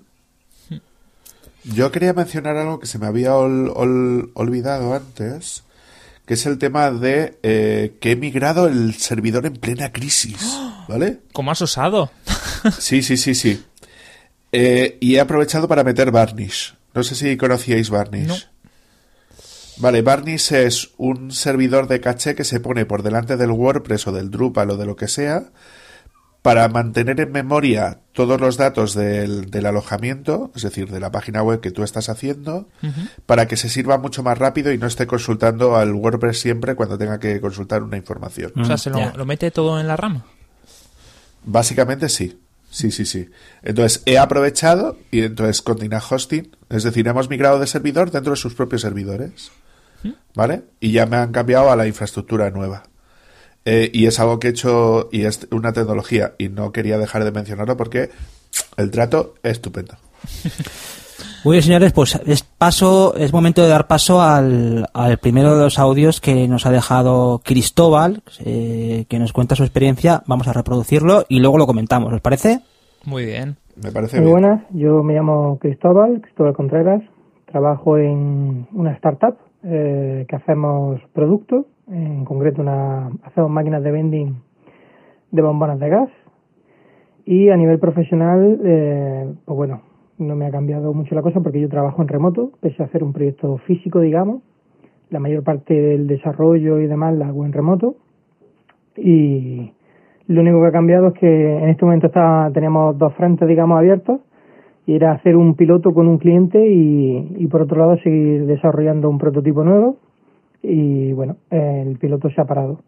Yo quería mencionar algo que se me había olvidado antes, que es el tema de que he migrado el servidor en plena crisis, ¿vale? ¿Cómo has osado? Sí. Y he aprovechado para meter Varnish. No sé si conocíais Varnish. No. Vale, Varnish es un servidor de caché que se pone por delante del WordPress o del Drupal o de lo que sea para mantener en memoria todos los datos del alojamiento, es decir, de la página web que tú estás haciendo, para que se sirva mucho más rápido y no esté consultando al WordPress siempre cuando tenga que consultar una información. O sea, ¿se lo mete todo en la RAM? Básicamente sí. Sí. Entonces, he aprovechado y entonces Container Hosting, es decir, hemos migrado de servidor dentro de sus propios servidores, ¿vale? Y ya me han cambiado a la infraestructura nueva. Y es algo que he hecho y es una tecnología y no quería dejar de mencionarlo porque el trato es estupendo. Muy bien, señores, pues es momento de dar paso al primero de los audios que nos ha dejado Cristóbal, que nos cuenta su experiencia. Vamos a reproducirlo y luego lo comentamos, ¿os parece? Muy bien. Me parece muy bien. Buenas, yo me llamo Cristóbal Contreras, trabajo en una startup que hacemos productos. En concreto hacemos máquinas de vending de bombonas de gas y a nivel profesional pues bueno, no me ha cambiado mucho la cosa porque yo trabajo en remoto, pese a hacer un proyecto físico, digamos. La mayor parte del desarrollo y demás la hago en remoto y lo único que ha cambiado es que en este momento teníamos dos frentes, digamos, abiertos y era hacer un piloto con un cliente y por otro lado seguir desarrollando un prototipo nuevo. Y bueno, el piloto se ha parado.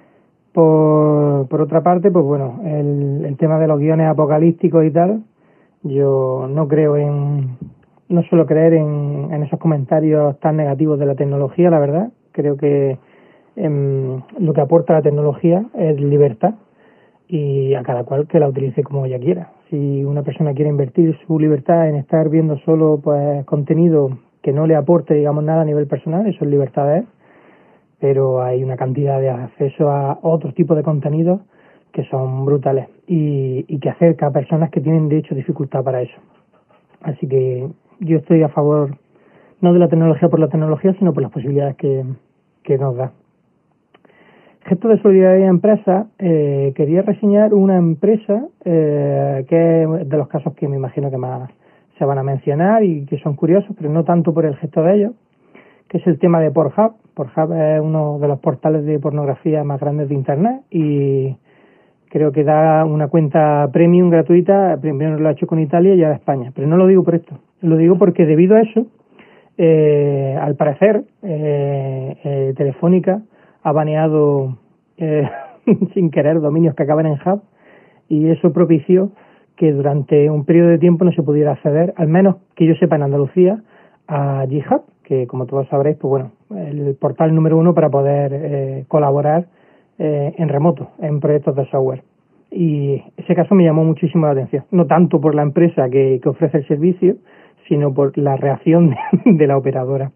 Por otra parte, pues bueno, el tema de los guiones apocalípticos y tal, yo no suelo creer en esos comentarios tan negativos de la tecnología, la verdad. Creo que lo que aporta la tecnología es libertad y a cada cual que la utilice como ella quiera. Si una persona quiere invertir su libertad en estar viendo solo pues contenido que no le aporte, digamos, nada a nivel personal, eso es libertad, pero hay una cantidad de acceso a otros tipos de contenidos que son brutales y que acerca a personas que tienen de hecho dificultad para eso. Así que yo estoy a favor no de la tecnología por la tecnología, sino por las posibilidades que nos da. Gesto de solidaridad en empresa, quería reseñar una empresa que es de los casos que me imagino que más se van a mencionar y que son curiosos, pero no tanto por el gesto de ellos, que es el tema de Pornhub. Pornhub es uno de los portales de pornografía más grandes de Internet y creo que da una cuenta premium gratuita. Primero lo ha hecho con Italia y ahora España. Pero no lo digo por esto. Lo digo porque debido a eso, al parecer, Telefónica ha baneado sin querer dominios que acaban en hub y eso propició que durante un periodo de tiempo no se pudiera acceder, al menos que yo sepa en Andalucía, a G-Hub, que como todos sabréis, pues bueno, el portal número 1 para poder colaborar en remoto, en proyectos de software. Y ese caso me llamó muchísimo la atención, no tanto por la empresa que ofrece el servicio, sino por la reacción de la operadora.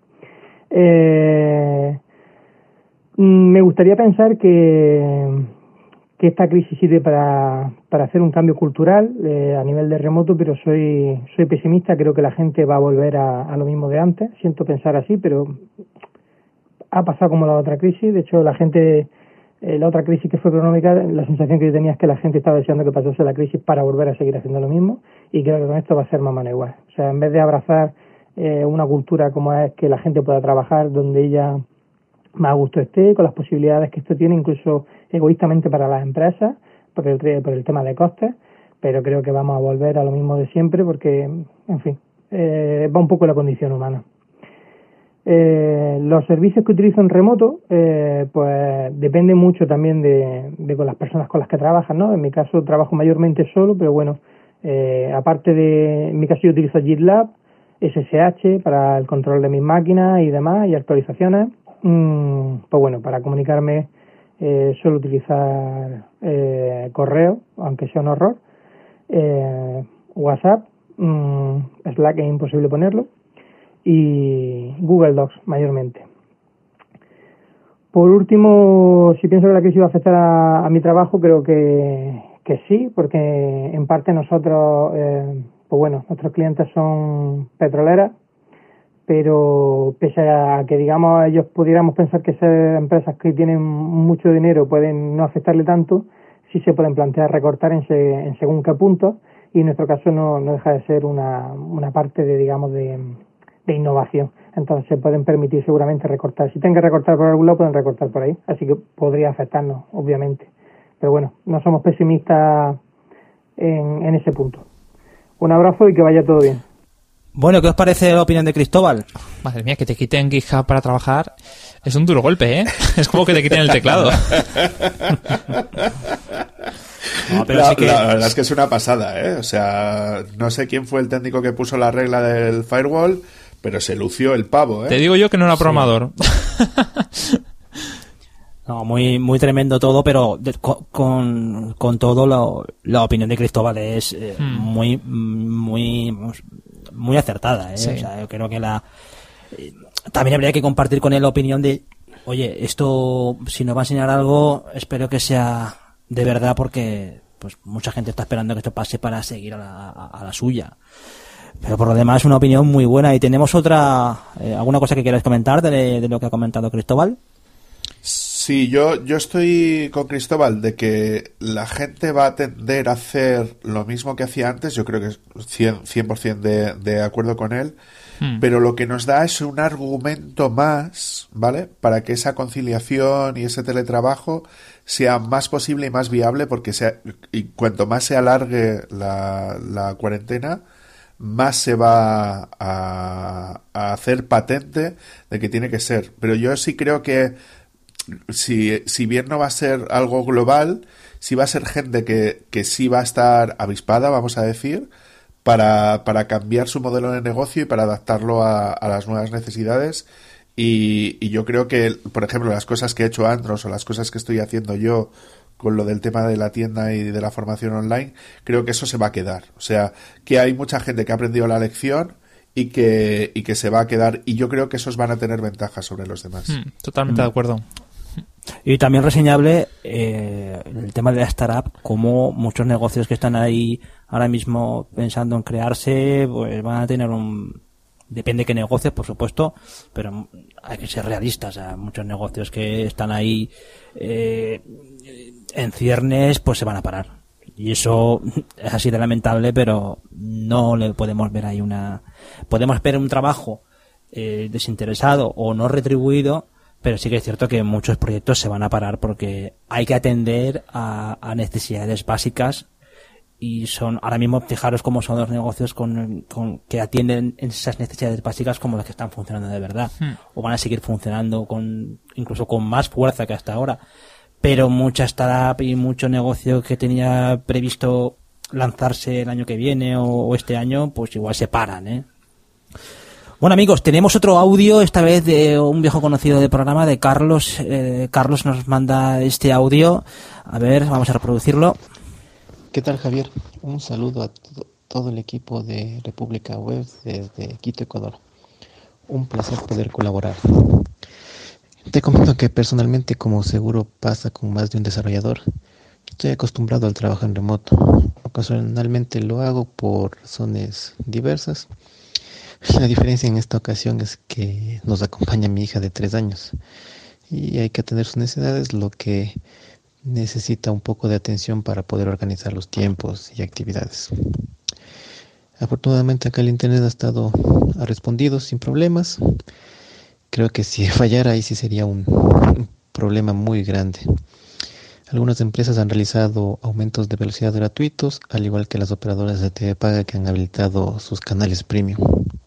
Me gustaría pensar que esta crisis sirve para hacer un cambio cultural a nivel de remoto, pero soy pesimista. Creo que la gente va a volver a lo mismo de antes. Siento pensar así, pero ha pasado como la otra crisis. De hecho, la gente, la otra crisis que fue económica, la sensación que yo tenía es que la gente estaba deseando que pasase la crisis para volver a seguir haciendo lo mismo, y creo que con esto va a ser más o menos igual. O sea, en vez de abrazar una cultura como es que la gente pueda trabajar donde ella más a gusto esté, con las posibilidades que esto tiene, incluso egoístamente para las empresas, por el tema de costes, pero creo que vamos a volver a lo mismo de siempre porque, en fin, va un poco la condición humana. Los servicios que utilizo en remoto, pues depende mucho también de con las personas con las que trabajas, ¿no? En mi caso trabajo mayormente solo, pero bueno, aparte en mi caso yo utilizo GitLab, SSH para el control de mis máquinas y demás, y actualizaciones. Pues bueno, para comunicarme suelo utilizar correo, aunque sea un horror, WhatsApp, Slack es imposible ponerlo, y Google Docs mayormente. Por último, si pienso que la crisis va a afectar a mi trabajo, creo que sí, porque en parte nosotros, pues bueno, nuestros clientes son petroleras, pero pese a que, digamos, ellos pudiéramos pensar que ser empresas que tienen mucho dinero pueden no afectarle tanto, sí se pueden plantear recortar en según qué puntos, y en nuestro caso no deja de ser una parte de, digamos, de innovación. Entonces se pueden permitir seguramente recortar. Si tienen que recortar por algún lado, pueden recortar por ahí, así que podría afectarnos, obviamente. Pero bueno, no somos pesimistas en ese punto. Un abrazo y que vaya todo bien. Bueno, ¿qué os parece la opinión de Cristóbal? Madre mía, que te quiten GitHub para trabajar es un duro golpe, ¿eh? Es como que te quiten el teclado. No, pero sí que... La verdad es que es una pasada, ¿eh? O sea, no sé quién fue el técnico que puso la regla del firewall, pero se lució el pavo, ¿eh? Te digo yo que no era programador. Sí. No, muy tremendo todo, pero con todo la opinión de Cristóbal es muy acertada, ¿eh? Sí. O sea, yo creo que también habría que compartir con él la opinión de, oye, esto, si nos va a enseñar algo, espero que sea de verdad, porque pues mucha gente está esperando que esto pase para seguir a la suya. Pero por lo demás, una opinión muy buena. ¿Y tenemos alguna cosa que quieras comentar de lo que ha comentado Cristóbal? Sí, yo estoy con Cristóbal de que la gente va a tender a hacer lo mismo que hacía antes. Yo creo que 100% de acuerdo con él. Pero lo que nos da es un argumento más, ¿vale? Para que esa conciliación y ese teletrabajo sea más posible y más viable, porque y cuanto más se alargue la cuarentena, más se va a hacer patente de que tiene que ser. Pero yo sí creo que si bien no va a ser algo global, sí va a ser gente que sí va a estar avispada, vamos a decir, para cambiar su modelo de negocio y para adaptarlo a las nuevas necesidades. Y yo creo que, por ejemplo, las cosas que he hecho Andros o las cosas que estoy haciendo yo con lo del tema de la tienda y de la formación online, creo que eso se va a quedar. O sea, que hay mucha gente que ha aprendido la lección y que se va a quedar, y yo creo que esos van a tener ventajas sobre los demás. Totalmente de acuerdo. Y también reseñable el tema de la startup, como muchos negocios que están ahí ahora mismo pensando en crearse, pues van a tener depende qué negocios, por supuesto, pero hay que ser realistas. O sea, muchos negocios que están ahí en ciernes, pues se van a parar. Y eso es así de lamentable, pero no le podemos ver ahí podemos ver un trabajo desinteresado o no retribuido, pero sí que es cierto que muchos proyectos se van a parar porque hay que atender a necesidades básicas, y son ahora mismo, fijaros cómo son los negocios con que atienden esas necesidades básicas como las que están funcionando de verdad, o van a seguir funcionando incluso con más fuerza que hasta ahora. Pero mucha startup y mucho negocio que tenía previsto lanzarse el año que viene o este año, pues igual se paran, ¿eh? Bueno, amigos, tenemos otro audio, esta vez de un viejo conocido del programa, de Carlos. Carlos nos manda este audio. A ver, vamos a reproducirlo. ¿Qué tal, Javier? Un saludo a todo el equipo de República Web desde Quito, Ecuador. Un placer poder colaborar. Te comento que personalmente, como seguro pasa con más de un desarrollador, estoy acostumbrado al trabajo en remoto. Ocasionalmente lo hago por razones diversas. La diferencia en esta ocasión es que nos acompaña mi hija de 3 años y hay que atender sus necesidades, lo que necesita un poco de atención para poder organizar los tiempos y actividades. Afortunadamente acá el internet ha respondido sin problemas. Creo que si fallara ahí sí sería un problema muy grande. Algunas empresas han realizado aumentos de velocidad gratuitos, al igual que las operadoras de TV paga que han habilitado sus canales premium.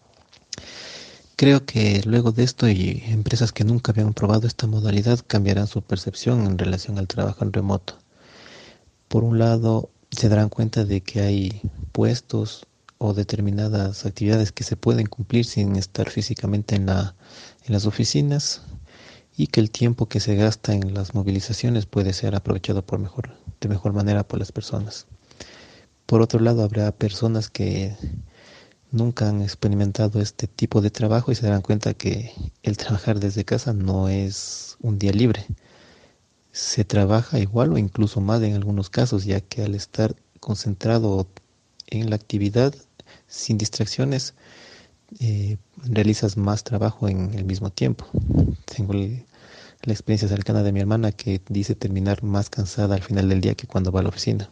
Creo que luego de esto, y empresas que nunca habían probado esta modalidad cambiarán su percepción en relación al trabajo en remoto. Por un lado, se darán cuenta de que hay puestos o determinadas actividades que se pueden cumplir sin estar físicamente en las oficinas, y que el tiempo que se gasta en las movilizaciones puede ser aprovechado de mejor manera por las personas. Por otro lado, habrá personas que nunca han experimentado este tipo de trabajo y se darán cuenta que el trabajar desde casa no es un día libre. Se trabaja igual o incluso más en algunos casos, ya que al estar concentrado en la actividad sin distracciones, realizas más trabajo en el mismo tiempo. Tengo la experiencia cercana de mi hermana, que dice terminar más cansada al final del día que cuando va a la oficina.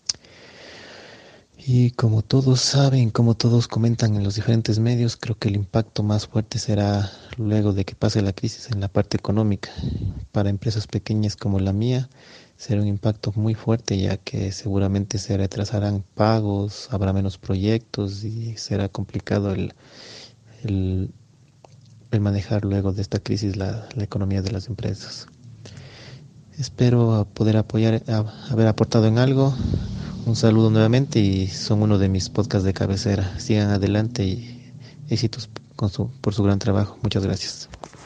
Y como todos saben, como todos comentan en los diferentes medios, creo que el impacto más fuerte será luego de que pase la crisis en la parte económica. Para empresas pequeñas como la mía, será un impacto muy fuerte, ya que seguramente se retrasarán pagos, habrá menos proyectos y será complicado el manejar luego de esta crisis la economía de las empresas. Espero poder haber aportado en algo. Un saludo nuevamente y son uno de mis podcasts de cabecera. Sigan adelante y éxitos por su gran trabajo. Muchas gracias.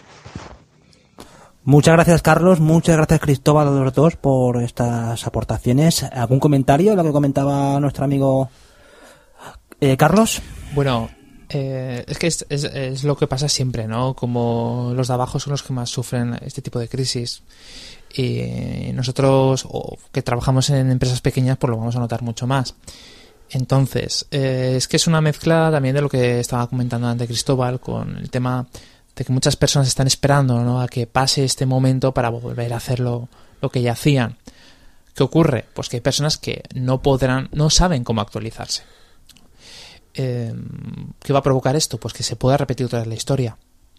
Muchas gracias, Carlos. Muchas gracias, Cristóbal, a los dos por estas aportaciones. ¿Algún comentario lo que comentaba nuestro amigo Carlos? Bueno, es que es lo que pasa siempre, ¿no? Como los de abajo son los que más sufren este tipo de crisis. Y nosotros, que trabajamos en empresas pequeñas, pues lo vamos a notar mucho más. Entonces, es que es una mezcla también de lo que estaba comentando antes Cristóbal, con el tema de que muchas personas están esperando, ¿no?, a que pase este momento para volver a hacer lo que ya hacían. ¿Qué ocurre? Pues que hay personas que no saben cómo actualizarse. ¿Qué va a provocar esto? Pues que se pueda repetir otra vez la historia.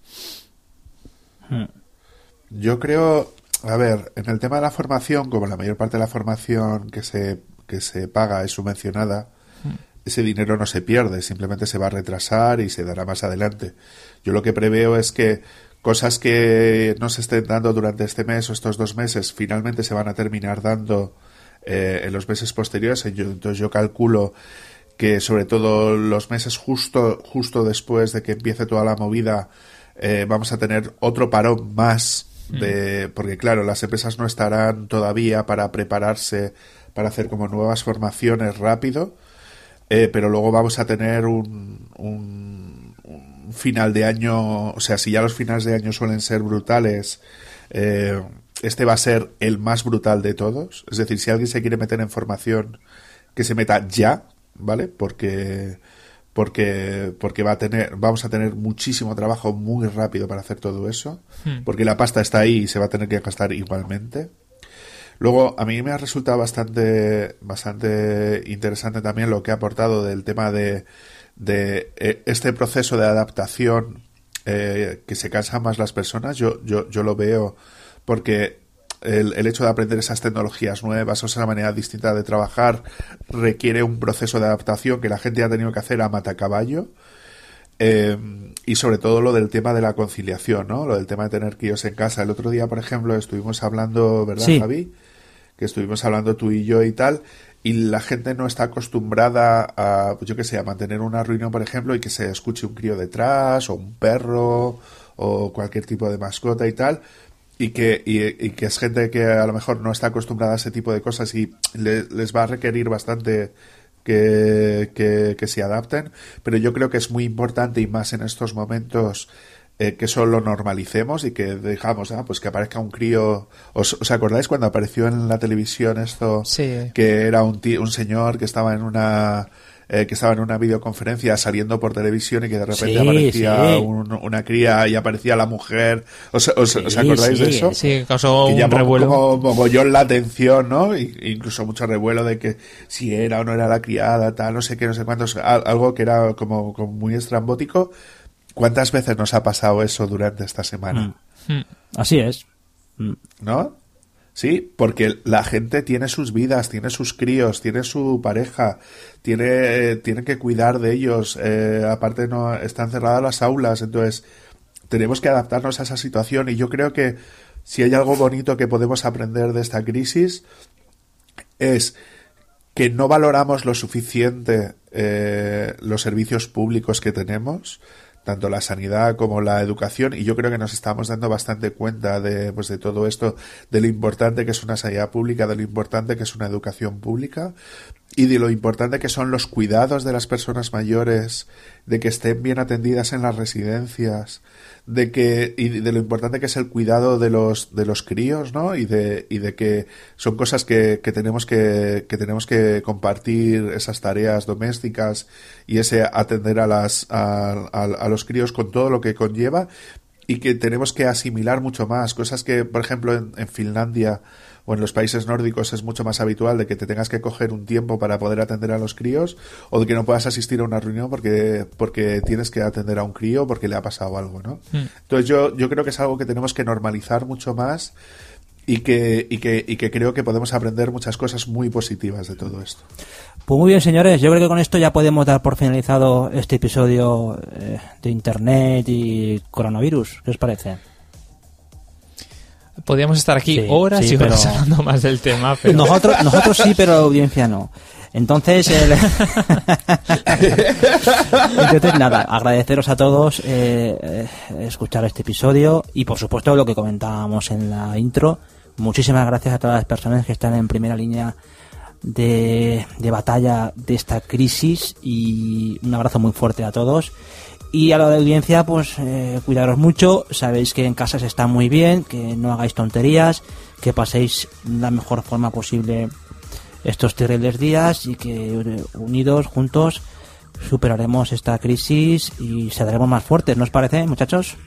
Yo creo, a ver, en el tema de la formación, como la mayor parte de la formación que se paga es subvencionada, ese dinero no se pierde, simplemente se va a retrasar y se dará más adelante. Yo lo que preveo es que cosas que no se estén dando durante este mes o estos 2 meses finalmente se van a terminar dando en los meses posteriores. Entonces yo calculo que sobre todo los meses justo después de que empiece toda la movida vamos a tener otro parón más, porque claro, las empresas no estarán todavía para prepararse para hacer como nuevas formaciones rápido, pero luego vamos a tener un final de año, o sea, si ya los finales de año suelen ser brutales, este va a ser el más brutal de todos. Es decir, si alguien se quiere meter en formación, que se meta ya, ¿vale? Porque vamos a tener muchísimo trabajo muy rápido para hacer todo eso, porque la pasta está ahí y se va a tener que gastar igualmente. Luego, a mí me ha resultado bastante interesante también lo que ha aportado del tema de este proceso de adaptación que se cansan más las personas. Yo lo veo porque el hecho de aprender esas tecnologías nuevas o esa manera distinta de trabajar requiere un proceso de adaptación que la gente ha tenido que hacer a matacaballo. Y sobre todo lo del tema de la conciliación, ¿no? Lo del tema de tener críos en casa. El otro día, por ejemplo, estuvimos hablando, ¿verdad, sí, Javi? Que estuvimos hablando tú y yo y tal, y la gente no está acostumbrada a, yo qué sé, a mantener una reunión, por ejemplo, y que se escuche un crío detrás, o un perro, o cualquier tipo de mascota y tal, y que es gente que a lo mejor no está acostumbrada a ese tipo de cosas y les va a requerir bastante que se adapten, pero yo creo que es muy importante, y más en estos momentos, que eso lo normalicemos y que dejamos, pues que aparezca un crío. ¿Os acordáis cuando apareció en la televisión esto? Sí. Que era un señor que estaba en una videoconferencia saliendo por televisión y que de repente aparecía una cría y aparecía la mujer. ¿Os acordáis de eso? Sí, causó que un revuelo. Como mogollón la atención, ¿no? Incluso mucho revuelo de que si era o no era la criada, tal, no sé qué, no sé cuántos, algo que era como muy estrambótico. ¿Cuántas veces nos ha pasado eso durante esta semana? Así es. ¿No? Sí, porque la gente tiene sus vidas, tiene sus críos, tiene su pareja, tiene que cuidar de ellos. Aparte no están cerradas las aulas, entonces tenemos que adaptarnos a esa situación. Y yo creo que si hay algo bonito que podemos aprender de esta crisis es que no valoramos lo suficiente los servicios públicos que tenemos, tanto la sanidad como la educación, y yo creo que nos estamos dando bastante cuenta de todo esto, de lo importante que es una sanidad pública, de lo importante que es una educación pública, y de lo importante que son los cuidados de las personas mayores, de que estén bien atendidas en las residencias, y de lo importante que es el cuidado de los críos, ¿no? Y de que son cosas que tenemos que compartir, esas tareas domésticas y ese atender a los críos con todo lo que conlleva, y que tenemos que asimilar mucho más cosas que, por ejemplo, en Finlandia o en los países nórdicos es mucho más habitual, de que te tengas que coger un tiempo para poder atender a los críos, o de que no puedas asistir a una reunión porque tienes que atender a un crío porque le ha pasado algo, ¿no? Entonces yo creo que es algo que tenemos que normalizar mucho más, y que creo que podemos aprender muchas cosas muy positivas de todo esto. Pues muy bien, señores, yo creo que con esto ya podemos dar por finalizado este episodio de Internet y coronavirus. ¿Qué os parece? Podríamos estar aquí horas y horas hablando más del tema, pero... Nosotros sí, pero la audiencia no. Entonces, nada, agradeceros a todos escuchar este episodio, y por supuesto lo que comentábamos en la intro. Muchísimas gracias a todas las personas que están en primera línea de batalla de esta crisis, y un abrazo muy fuerte a todos. Y a la audiencia, pues cuidaros mucho, sabéis que en casa se está muy bien, que no hagáis tonterías, que paséis la mejor forma posible estos terribles días, y que unidos, juntos, superaremos esta crisis y saldremos más fuertes, ¿no os parece, muchachos?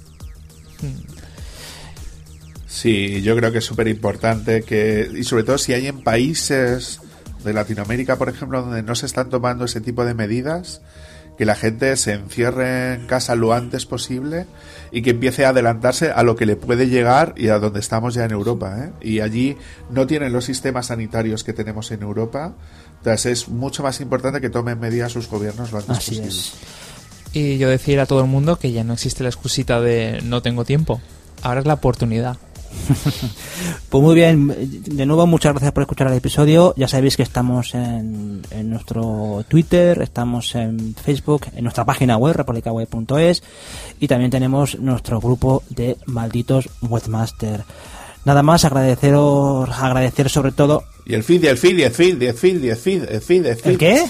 Sí, yo creo que es súper importante y sobre todo si hay en países de Latinoamérica, por ejemplo, donde no se están tomando ese tipo de medidas, que la gente se encierre en casa lo antes posible y que empiece a adelantarse a lo que le puede llegar, y a donde estamos ya en Europa, ¿eh? Y allí no tienen los sistemas sanitarios que tenemos en Europa, entonces es mucho más importante que tomen medidas sus gobiernos lo antes posible. Es. Y yo decir a todo el mundo que ya no existe la excusita de no tengo tiempo, ahora es la oportunidad. Pues muy bien, de nuevo muchas gracias por escuchar el episodio. Ya sabéis que estamos en nuestro Twitter, estamos en Facebook, en nuestra página web republicaweb.es, y también tenemos nuestro grupo de malditos webmaster. Nada más, agradecer sobre todo. Y el feed. ¿El qué?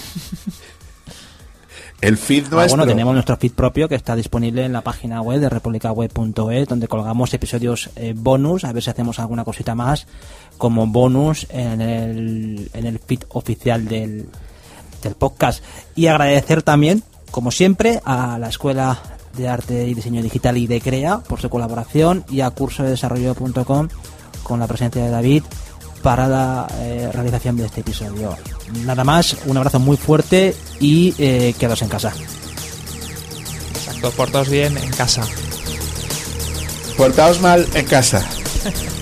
El feed nuestro. Bueno, tenemos nuestro feed propio que está disponible en la página web de republicaweb.es, donde colgamos episodios bonus, a ver si hacemos alguna cosita más como bonus en el feed oficial del podcast. Y agradecer también, como siempre, a la Escuela de Arte y Diseño Digital y de CREA por su colaboración, y a cursodesarrollo.com con la presencia de David para la realización de este episodio. Nada más, un abrazo muy fuerte y quedaos en casa. Exacto. Portaos bien en casa. Portaos mal en casa.